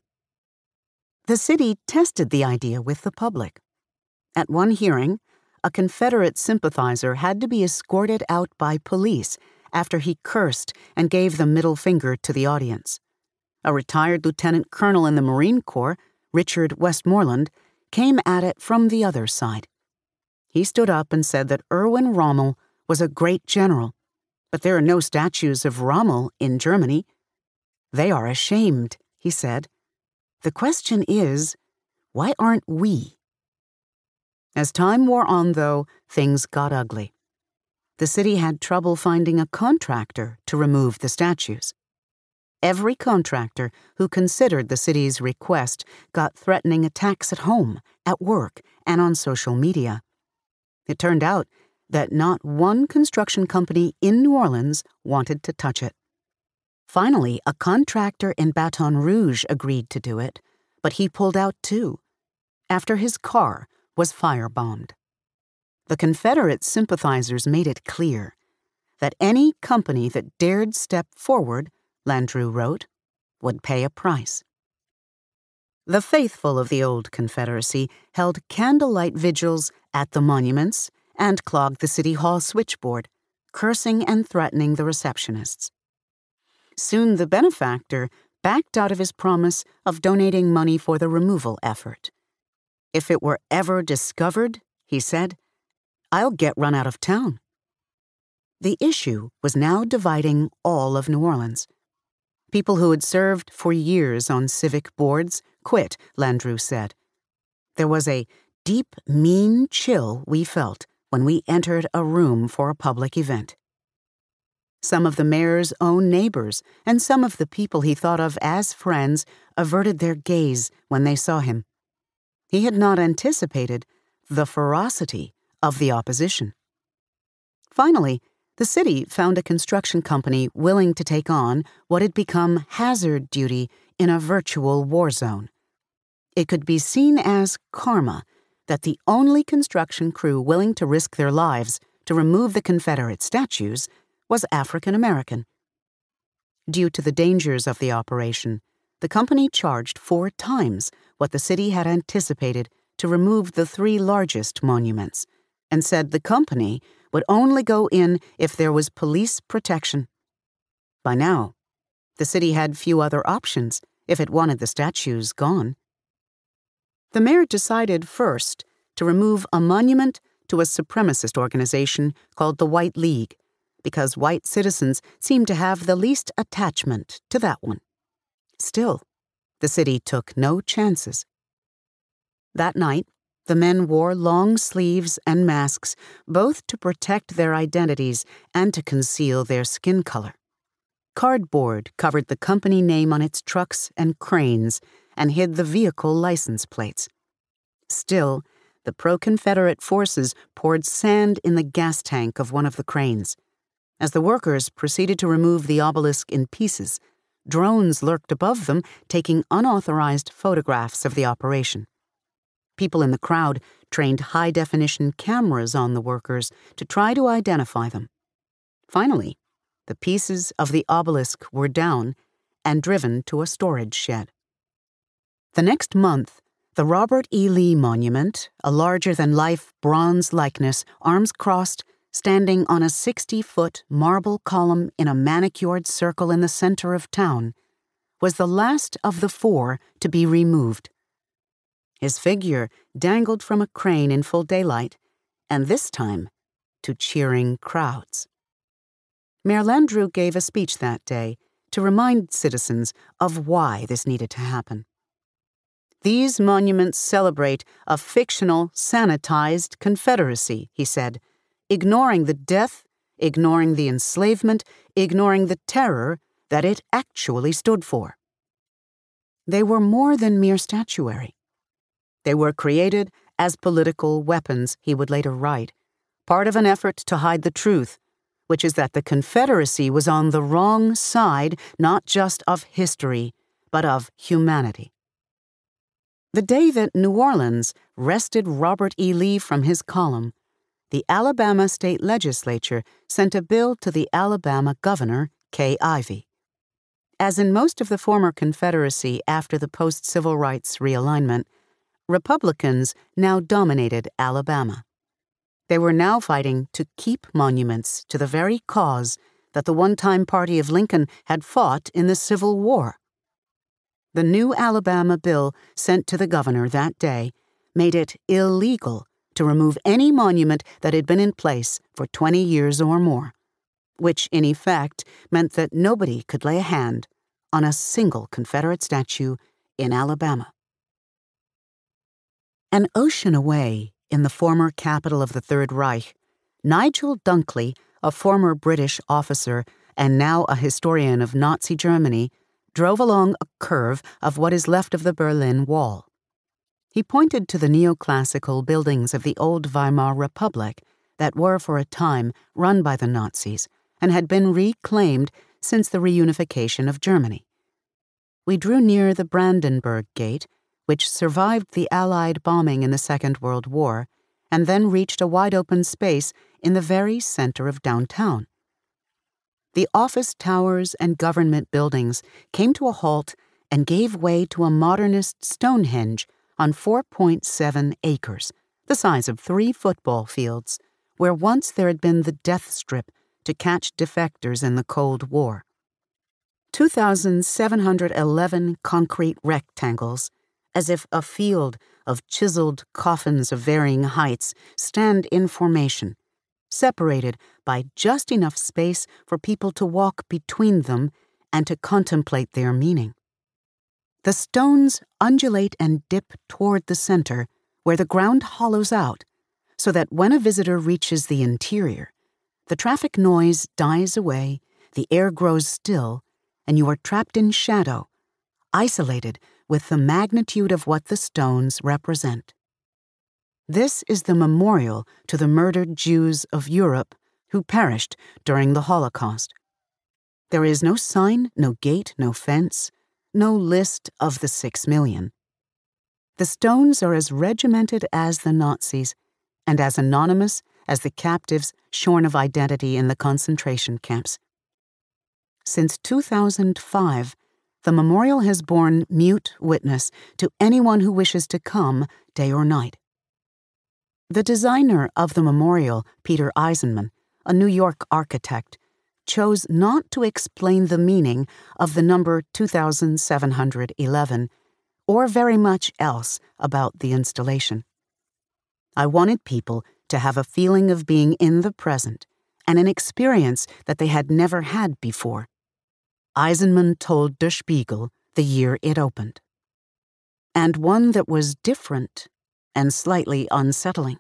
The city tested the idea with the public. At one hearing, a Confederate sympathizer had to be escorted out by police after he cursed and gave the middle finger to the audience. A retired lieutenant colonel in the Marine Corps, Richard Westmoreland, came at it from the other side. He stood up and said that Erwin Rommel was a great general, but there are no statues of Rommel in Germany. They are ashamed, he said. The question is, why aren't we? As time wore on, though, things got ugly. The city had trouble finding a contractor to remove the statues. Every contractor who considered the city's request got threatening attacks at home, at work, and on social media. It turned out that not one construction company in New Orleans wanted to touch it. Finally, a contractor in Baton Rouge agreed to do it, but he pulled out too, after his car was firebombed. The Confederate sympathizers made it clear that any company that dared step forward, Landru wrote, would pay a price. The faithful of the old Confederacy held candlelight vigils at the monuments and clogged the City Hall switchboard, cursing and threatening the receptionists. Soon the benefactor backed out of his promise of donating money for the removal effort. If it were ever discovered, he said, I'll get run out of town. The issue was now dividing all of New Orleans. People who had served for years on civic boards quit, Landru said. There was a deep, mean chill we felt when we entered a room for a public event. Some of the mayor's own neighbors and some of the people he thought of as friends averted their gaze when they saw him. He had not anticipated the ferocity of the opposition. Finally, the city found a construction company willing to take on what had become hazard duty in a virtual war zone. It could be seen as karma that the only construction crew willing to risk their lives to remove the Confederate statues was African American. Due to the dangers of the operation, the company charged four times what the city had anticipated to remove the three largest monuments, and said the company would only go in if there was police protection. By now, the city had few other options if it wanted the statues gone. The mayor decided first to remove a monument to a supremacist organization called the White League, because white citizens seemed to have the least attachment to that one. Still, the city took no chances. That night, the men wore long sleeves and masks, both to protect their identities and to conceal their skin color. Cardboard covered the company name on its trucks and cranes and hid the vehicle license plates. Still, the pro-Confederate forces poured sand in the gas tank of one of the cranes. As the workers proceeded to remove the obelisk in pieces, drones lurked above them, taking unauthorized photographs of the operation. People in the crowd trained high-definition cameras on the workers to try to identify them. Finally, the pieces of the obelisk were down and driven to a storage shed. The next month, the Robert E. Lee Monument, a larger-than-life bronze likeness, arms crossed, standing on a sixty-foot marble column in a manicured circle in the center of town, was the last of the four to be removed. His figure dangled from a crane in full daylight, and this time to cheering crowds. Mayor Landru gave a speech that day to remind citizens of why this needed to happen. These monuments celebrate a fictional, sanitized Confederacy, he said, ignoring the death, ignoring the enslavement, ignoring the terror that it actually stood for. They were more than mere statuary. They were created as political weapons, he would later write, part of an effort to hide the truth, which is that the Confederacy was on the wrong side not just of history, but of humanity. The day that New Orleans wrested Robert E. Lee from his column, the Alabama State Legislature sent a bill to the Alabama Governor, Kay Ivey. As in most of the former Confederacy after the post-civil rights realignment, Republicans now dominated Alabama. They were now fighting to keep monuments to the very cause that the one-time party of Lincoln had fought in the Civil War. The new Alabama bill sent to the governor that day made it illegal to remove any monument that had been in place for twenty years or more, which in effect meant that nobody could lay a hand on a single Confederate statue in Alabama. An ocean away, in the former capital of the Third Reich, Nigel Dunkley, a former British officer and now a historian of Nazi Germany, drove along a curve of what is left of the Berlin Wall. He pointed to the neoclassical buildings of the old Weimar Republic that were for a time run by the Nazis and had been reclaimed since the reunification of Germany. We drew near the Brandenburg Gate, which survived the Allied bombing in the Second World War, and then reached a wide-open space in the very center of downtown. The office towers and government buildings came to a halt and gave way to a modernist Stonehenge on four point seven acres, the size of three football fields, where once there had been the death strip to catch defectors in the Cold War. two thousand seven hundred eleven concrete rectangles, as if a field of chiseled coffins of varying heights, stand in formation, separated by just enough space for people to walk between them and to contemplate their meaning. The stones undulate and dip toward the center, where the ground hollows out, so that when a visitor reaches the interior, the traffic noise dies away, the air grows still, and you are trapped in shadow, isolated with the magnitude of what the stones represent. This is the memorial to the murdered Jews of Europe who perished during the Holocaust. There is no sign, no gate, no fence, no list of the six million. The stones are as regimented as the Nazis and as anonymous as the captives shorn of identity in the concentration camps. Since two thousand five, the memorial has borne mute witness to anyone who wishes to come, day or night. The designer of the memorial, Peter Eisenman, a New York architect, chose not to explain the meaning of the number two thousand seven hundred eleven or very much else about the installation. I wanted people to have a feeling of being in the present and an experience that they had never had before. Eisenman told Der Spiegel the year it opened. And one that was different and slightly unsettling.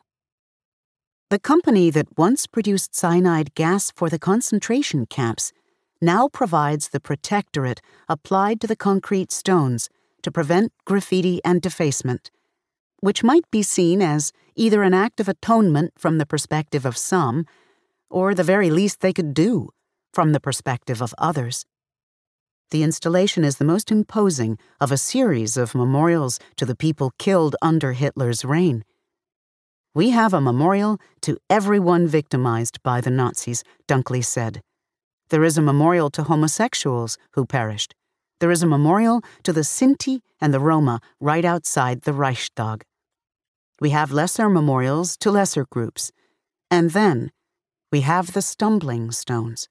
The company that once produced cyanide gas for the concentration camps now provides the protectorate applied to the concrete stones to prevent graffiti and defacement, which might be seen as either an act of atonement from the perspective of some, or the very least they could do from the perspective of others. The installation is the most imposing of a series of memorials to the people killed under Hitler's reign. We have a memorial to everyone victimized by the Nazis, Dunkley said. There is a memorial to homosexuals who perished. There is a memorial to the Sinti and the Roma right outside the Reichstag. We have lesser memorials to lesser groups. And then we have the stumbling stones.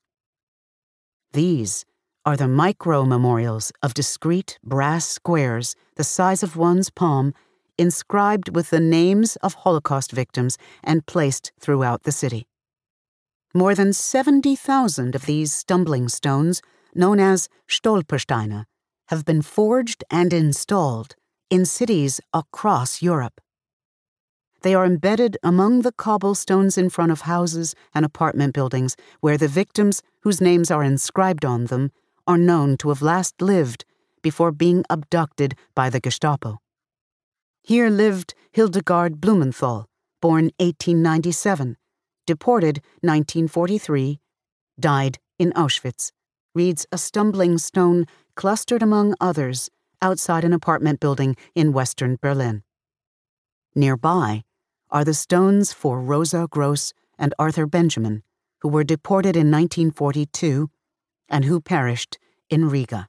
These are the micro-memorials of discrete brass squares the size of one's palm, inscribed with the names of Holocaust victims and placed throughout the city. More than seventy thousand of these stumbling stones, known as Stolpersteine, have been forged and installed in cities across Europe. They are embedded among the cobblestones in front of houses and apartment buildings where the victims whose names are inscribed on them are known to have last lived before being abducted by the Gestapo. Here lived Hildegard Blumenthal, born eighteen ninety-seven, deported nineteen forty-three, died in Auschwitz, reads a stumbling stone clustered among others outside an apartment building in western Berlin. Nearby are the stones for Rosa Gross and Arthur Benjamin, who were deported in nineteen forty-two and who perished in Riga.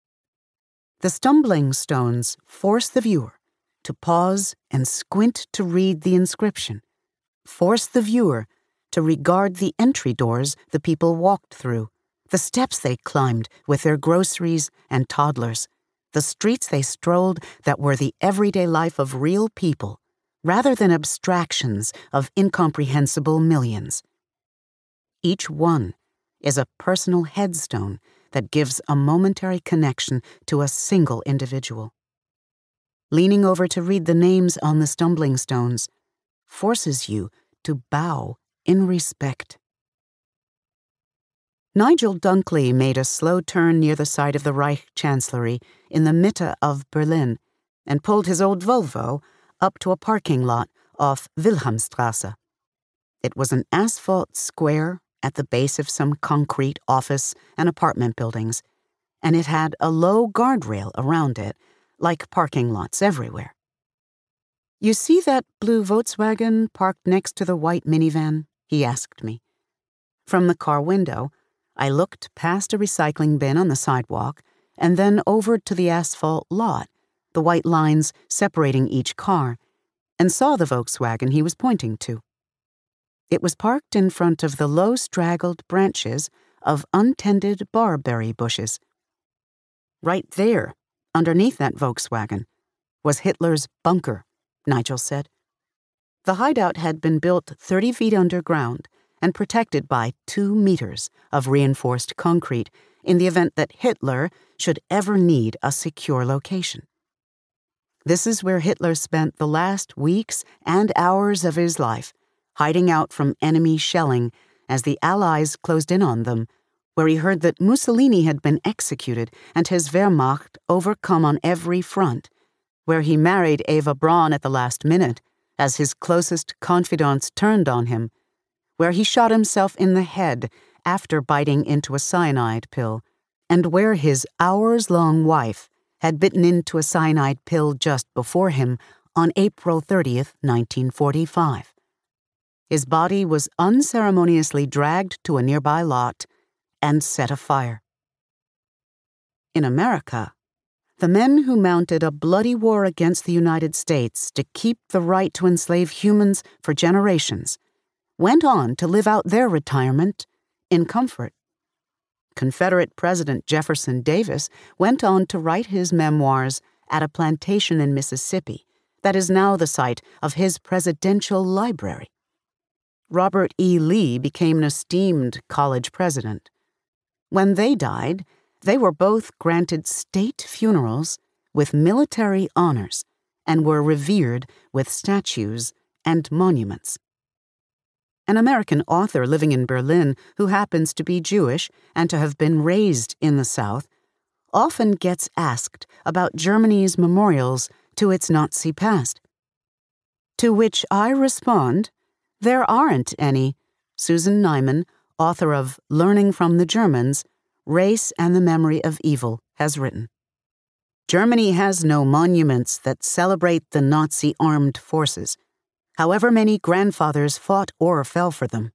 The stumbling stones force the viewer to pause and squint to read the inscription, force the viewer to regard the entry doors the people walked through, the steps they climbed with their groceries and toddlers, the streets they strolled that were the everyday life of real people, rather than abstractions of incomprehensible millions. Each one is a personal headstone that gives a momentary connection to a single individual. Leaning over to read the names on the stumbling stones, forces you to bow in respect. Nigel Dunkley made a slow turn near the site of the Reich Chancellery in the Mitte of Berlin and pulled his old Volvo up to a parking lot off Wilhelmstrasse. It was an asphalt square at the base of some concrete office and apartment buildings, and it had a low guardrail around it, like parking lots everywhere. "You see that blue Volkswagen parked next to the white minivan?" he asked me. From the car window, I looked past a recycling bin on the sidewalk and then over to the asphalt lot, the white lines separating each car, and saw the Volkswagen he was pointing to. It was parked in front of the low straggled branches of untended barberry bushes. Right there, underneath that Volkswagen, was Hitler's bunker, Nigel said. The hideout had been built thirty feet underground and protected by two meters of reinforced concrete in the event that Hitler should ever need a secure location. This is where Hitler spent the last weeks and hours of his life, hiding out from enemy shelling as the Allies closed in on them, where he heard that Mussolini had been executed and his Wehrmacht overcome on every front, where he married Eva Braun at the last minute as his closest confidants turned on him, where he shot himself in the head after biting into a cyanide pill, and where his hours-long wife had bitten into a cyanide pill just before him on April thirtieth, nineteen forty-five. His body was unceremoniously dragged to a nearby lot and set afire. In America, the men who mounted a bloody war against the United States to keep the right to enslave humans for generations went on to live out their retirement in comfort. Confederate President Jefferson Davis went on to write his memoirs at a plantation in Mississippi that is now the site of his presidential library. Robert E. Lee became an esteemed college president. When they died, they were both granted state funerals with military honors and were revered with statues and monuments. An American author living in Berlin who happens to be Jewish and to have been raised in the South often gets asked about Germany's memorials to its Nazi past. To which I respond, there aren't any. Susan Neiman, author of Learning from the Germans, Race and the Memory of Evil, has written. Germany has no monuments that celebrate the Nazi armed forces, however many grandfathers fought or fell for them.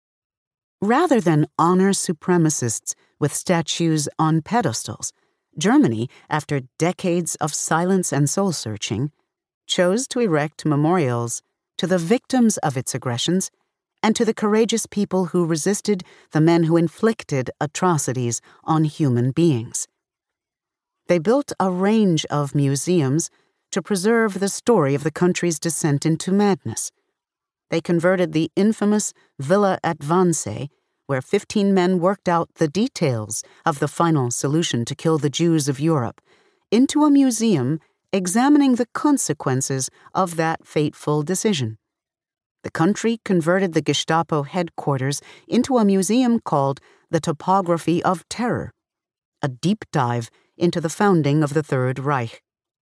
Rather than honor supremacists with statues on pedestals, Germany, after decades of silence and soul-searching, chose to erect memorials to the victims of its aggressions and to the courageous people who resisted the men who inflicted atrocities on human beings. They built a range of museums to preserve the story of the country's descent into madness. They converted the infamous Villa at Wannsee, where fifteen men worked out the details of the final solution to kill the Jews of Europe, into a museum examining the consequences of that fateful decision. The country converted the Gestapo headquarters into a museum called the Topography of Terror, a deep dive into the founding of the Third Reich.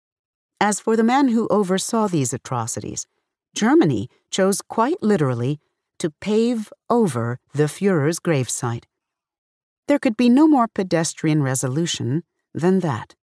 As for the man who oversaw these atrocities, Germany chose quite literally to pave over the Führer's gravesite. There could be no more pedestrian resolution than that.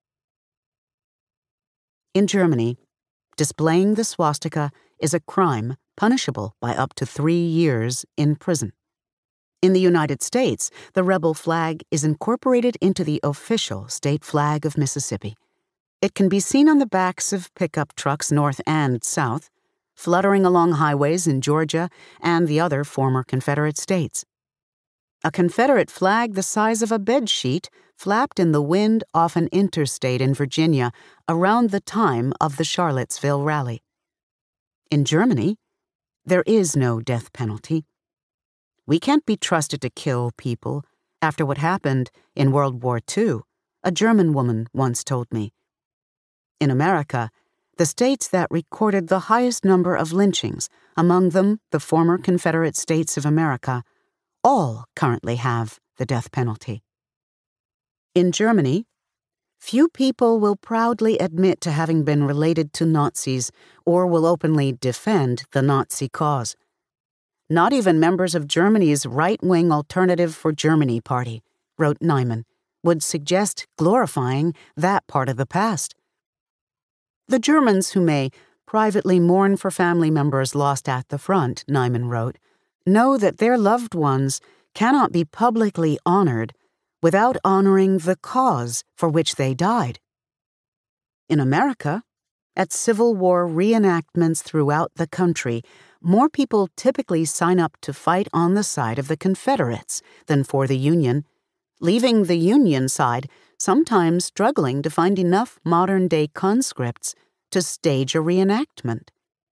In Germany, displaying the swastika is a crime punishable by up to three years in prison. In the United States, the rebel flag is incorporated into the official state flag of Mississippi. It can be seen on the backs of pickup trucks north and south, fluttering along highways in Georgia and the other former Confederate states. A Confederate flag the size of a bedsheet flapped in the wind off an interstate in Virginia around the time of the Charlottesville rally. In Germany, there is no death penalty. We can't be trusted to kill people after what happened in World War Two, a German woman once told me. In America, the states that recorded the highest number of lynchings, among them the former Confederate States of America, all currently have the death penalty. In Germany, few people will proudly admit to having been related to Nazis or will openly defend the Nazi cause. Not even members of Germany's right-wing Alternative for Germany party, wrote Nyman, would suggest glorifying that part of the past. The Germans who may privately mourn for family members lost at the front, Nyman wrote, know that their loved ones cannot be publicly honored without honoring the cause for which they died. In America, at Civil War reenactments throughout the country, more people typically sign up to fight on the side of the Confederates than for the Union, leaving the Union side sometimes struggling to find enough modern-day conscripts to stage a reenactment.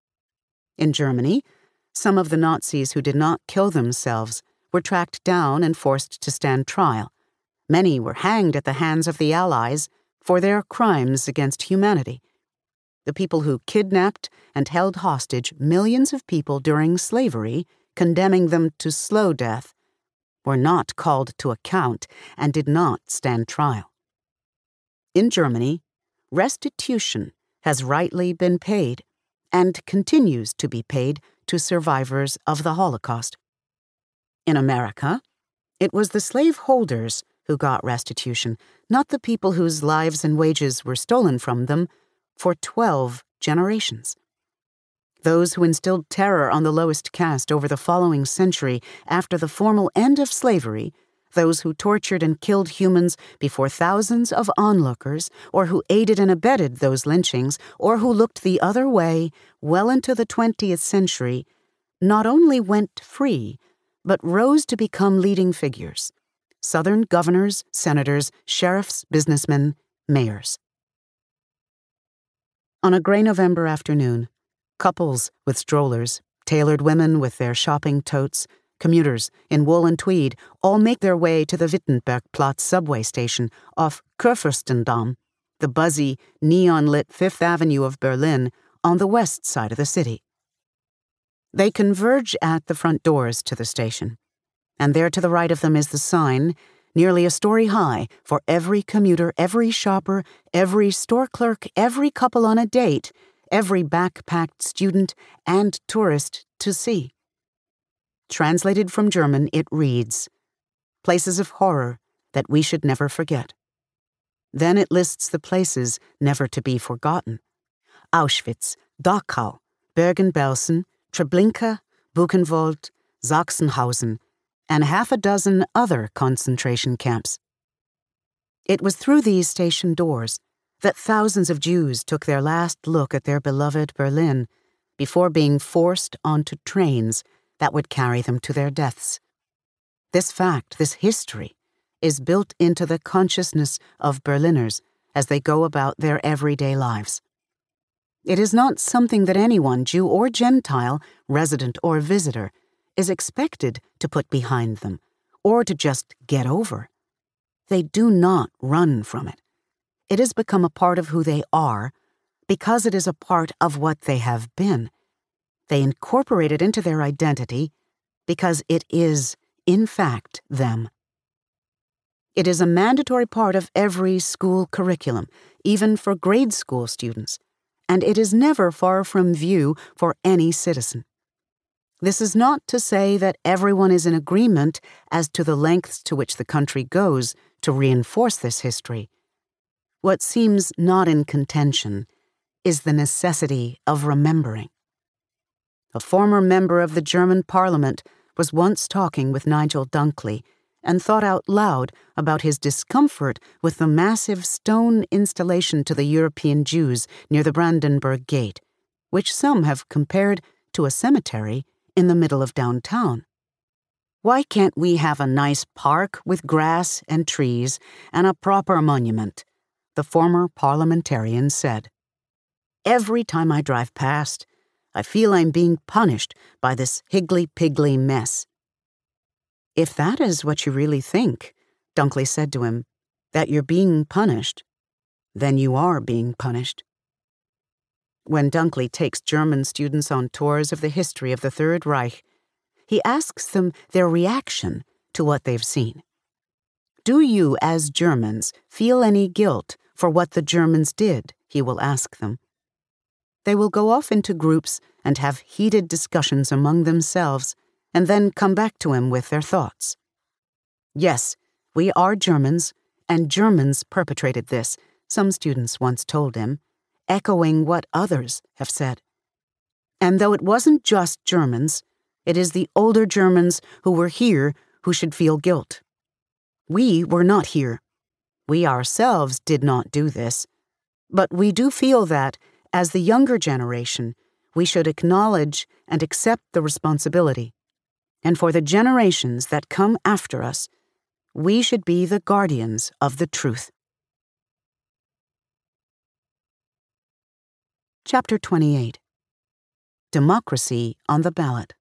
In Germany, some of the Nazis who did not kill themselves were tracked down and forced to stand trial. Many were hanged at the hands of the Allies for their crimes against humanity. The people who kidnapped and held hostage millions of people during slavery, condemning them to slow death, were not called to account and did not stand trial. In Germany, restitution has rightly been paid and continues to be paid to survivors of the Holocaust. In America, it was the slaveholders who got restitution, not the people whose lives and wages were stolen from them for twelve generations. Those who instilled terror on the lowest caste over the following century after the formal end of slavery, those who tortured and killed humans before thousands of onlookers, or who aided and abetted those lynchings, or who looked the other way well into the twentieth century, not only went free, but rose to become leading figures: Southern governors, senators, sheriffs, businessmen, mayors. On a gray November afternoon, couples with strollers, tailored women with their shopping totes, commuters in wool and tweed all make their way to the Wittenbergplatz subway station off Kurfürstendamm, the buzzy, neon-lit Fifth Avenue of Berlin on the west side of the city. They converge at the front doors to the station, and there to the right of them is the sign, nearly a story high, for every commuter, every shopper, every store clerk, every couple on a date, every backpacked student and tourist to see. Translated from German, it reads, "Places of horror that we should never forget." Then it lists the places never to be forgotten: Auschwitz, Dachau, Bergen-Belsen, Treblinka, Buchenwald, Sachsenhausen, and half a dozen other concentration camps. It was through these station doors that thousands of Jews took their last look at their beloved Berlin before being forced onto trains that would carry them to their deaths. This fact, this history, is built into the consciousness of Berliners as they go about their everyday lives. It is not something that anyone, Jew or Gentile, resident or visitor, is expected to put behind them or to just get over. They do not run from it. It has become a part of who they are because it is a part of what they have been. They incorporate it into their identity because it is, in fact, them. It is a mandatory part of every school curriculum, even for grade school students, and it is never far from view for any citizen. This is not to say that everyone is in agreement as to the lengths to which the country goes to reinforce this history. What seems not in contention is the necessity of remembering. A former member of the German parliament was once talking with Nigel Dunkley and thought out loud about his discomfort with the massive stone installation to the European Jews near the Brandenburg Gate, which some have compared to a cemetery in the middle of downtown. Why can't we have a nice park with grass and trees and a proper monument? The former parliamentarian said. Every time I drive past, I feel I'm being punished by this higgly-piggly mess. If that is what you really think, Dunkley said to him, that you're being punished, then you are being punished. When Dunkley takes German students on tours of the history of the Third Reich, he asks them their reaction to what they've seen. Do you, as Germans, feel any guilt for what the Germans did? He will ask them. They will go off into groups and have heated discussions among themselves, and then come back to him with their thoughts. Yes, we are Germans, and Germans perpetrated this, some students once told him, echoing what others have said. And though it wasn't just Germans, it is the older Germans who were here who should feel guilt. We were not here. We ourselves did not do this. But we do feel that, as the younger generation, we should acknowledge and accept the responsibility. And for the generations that come after us, we should be the guardians of the truth. Chapter twenty-eight. Democracy on the Ballot.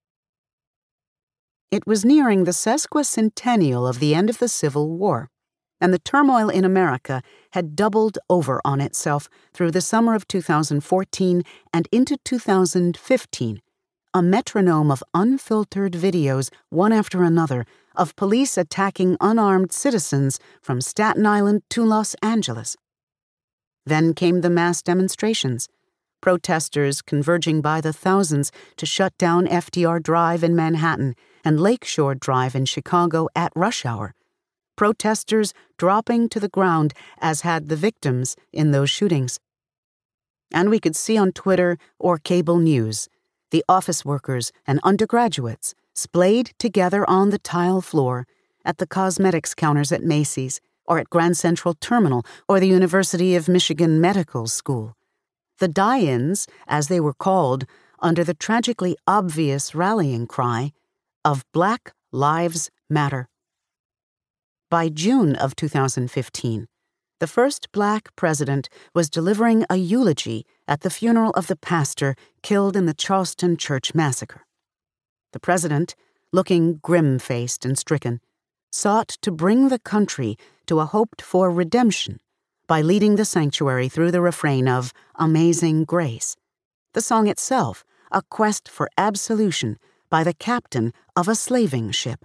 It was nearing the sesquicentennial of the end of the Civil War, and the turmoil in America had doubled over on itself through the summer of two thousand fourteen and into two thousand fifteen, a metronome of unfiltered videos, one after another, of police attacking unarmed citizens from Staten Island to Los Angeles. Then came the mass demonstrations, protesters converging by the thousands to shut down F D R Drive in Manhattan and Lakeshore Drive in Chicago at rush hour, protesters dropping to the ground as had the victims in those shootings. And we could see on Twitter or cable news the office workers and undergraduates splayed together on the tile floor at the cosmetics counters at Macy's or at Grand Central Terminal or the University of Michigan Medical School. The die-ins, as they were called, under the tragically obvious rallying cry of Black Lives Matter. By June of two thousand fifteen, the first black president was delivering a eulogy at the funeral of the pastor killed in the Charleston Church massacre. The president, looking grim-faced and stricken, sought to bring the country to a hoped-for redemption by leading the sanctuary through the refrain of Amazing Grace, the song itself a quest for absolution by the captain of a slaving ship.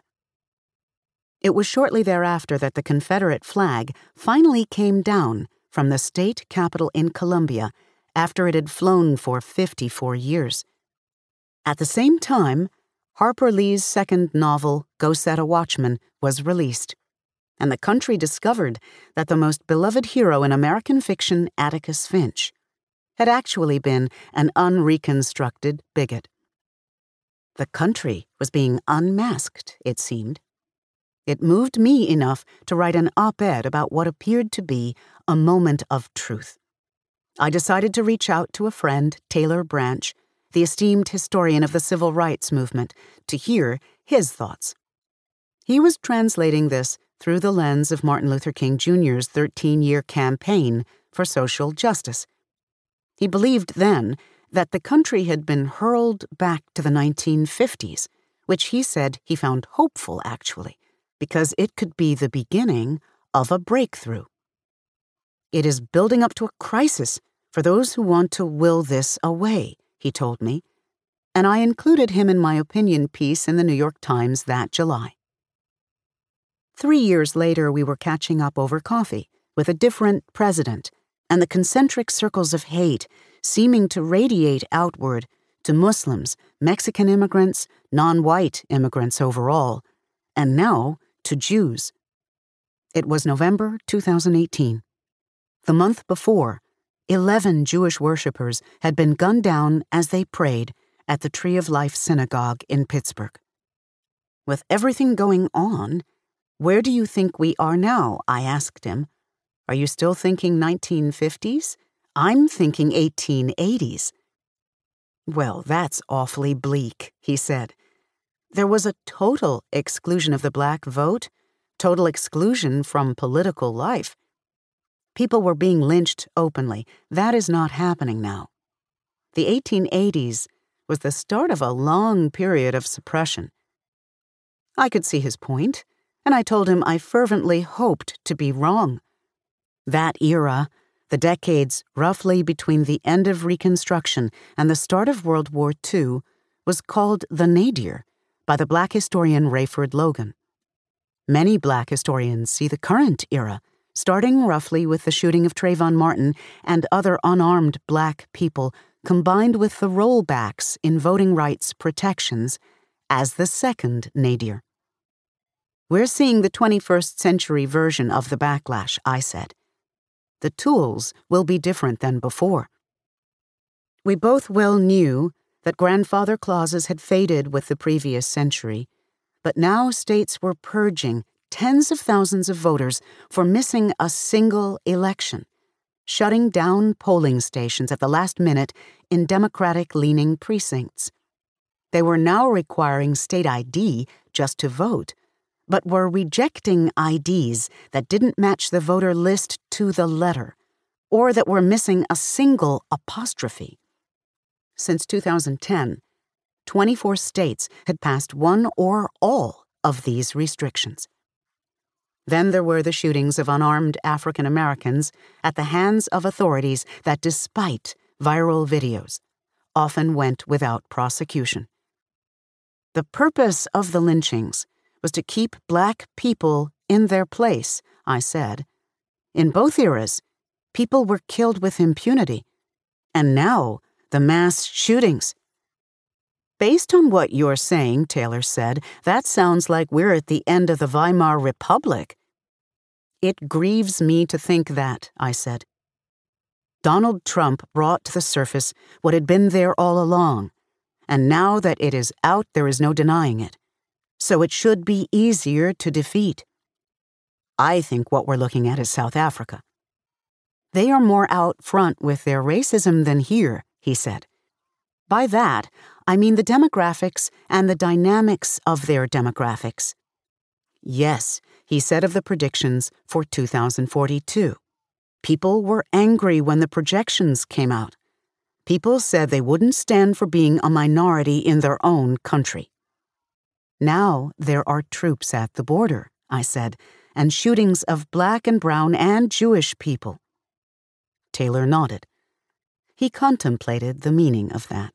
It was shortly thereafter that the Confederate flag finally came down from the state capitol in Columbia after it had flown for fifty-four years. At the same time, Harper Lee's second novel, Go Set a Watchman, was released, and the country discovered that the most beloved hero in American fiction, Atticus Finch, had actually been an unreconstructed bigot. The country was being unmasked, it seemed. It moved me enough to write an op-ed about what appeared to be a moment of truth. I decided to reach out to a friend, Taylor Branch, the esteemed historian of the civil rights movement, to hear his thoughts. He was translating this through the lens of Martin Luther King Junior's thirteen-year campaign for social justice. He believed then that the country had been hurled back to the nineteen fifties, which he said he found hopeful, actually, because it could be the beginning of a breakthrough. It is building up to a crisis for those who want to will this away, he told me, and I included him in my opinion piece in the New York Times that July. Three years later, we were catching up over coffee with a different president, and the concentric circles of hate seeming to radiate outward to Muslims, Mexican immigrants, non-white immigrants overall, and now to Jews. It was November two thousand eighteen. The month before, eleven Jewish worshippers had been gunned down as they prayed at the Tree of Life Synagogue in Pittsburgh. With everything going on, where do you think we are now? I asked him. Are you still thinking nineteen fifties? I'm thinking eighteen eighties. Well, that's awfully bleak, he said. There was a total exclusion of the black vote, total exclusion from political life. People were being lynched openly. That is not happening now. The eighteen eighties was the start of a long period of suppression. I could see his point, and I told him I fervently hoped to be wrong. That era, The decades roughly between the end of Reconstruction and the start of World War Two was called the nadir by the Black historian Rayford Logan. Many Black historians see the current era, starting roughly with the shooting of Trayvon Martin and other unarmed Black people, combined with the rollbacks in voting rights protections, as the second nadir. We're seeing the twenty-first century version of the backlash, I said. The tools will be different than before. We both well knew that grandfather clauses had faded with the previous century, but now states were purging tens of thousands of voters for missing a single election, shutting down polling stations at the last minute in Democratic-leaning precincts. They were now requiring state I D just to vote, but were rejecting I Ds that didn't match the voter list to the letter, or that were missing a single apostrophe. Since two thousand ten, twenty-four states had passed one or all of these restrictions. Then there were the shootings of unarmed African Americans at the hands of authorities that, despite viral videos, often went without prosecution. The purpose of the lynchings was to keep Black people in their place, I said. In both eras, people were killed with impunity. And now, the mass shootings. Based on what you're saying, Taylor said, that sounds like we're at the end of the Weimar Republic. It grieves me to think that, I said. Donald Trump brought to the surface what had been there all along, and now that it is out, there is no denying it. So it should be easier to defeat. I think what we're looking at is South Africa. They are more out front with their racism than here, he said. By that, I mean the demographics and the dynamics of their demographics. Yes, he said of the predictions for two thousand forty-two. People were angry when the projections came out. People said they wouldn't stand for being a minority in their own country. Now there are troops at the border, I said, and shootings of Black and brown and Jewish people. Taylor nodded. He contemplated the meaning of that.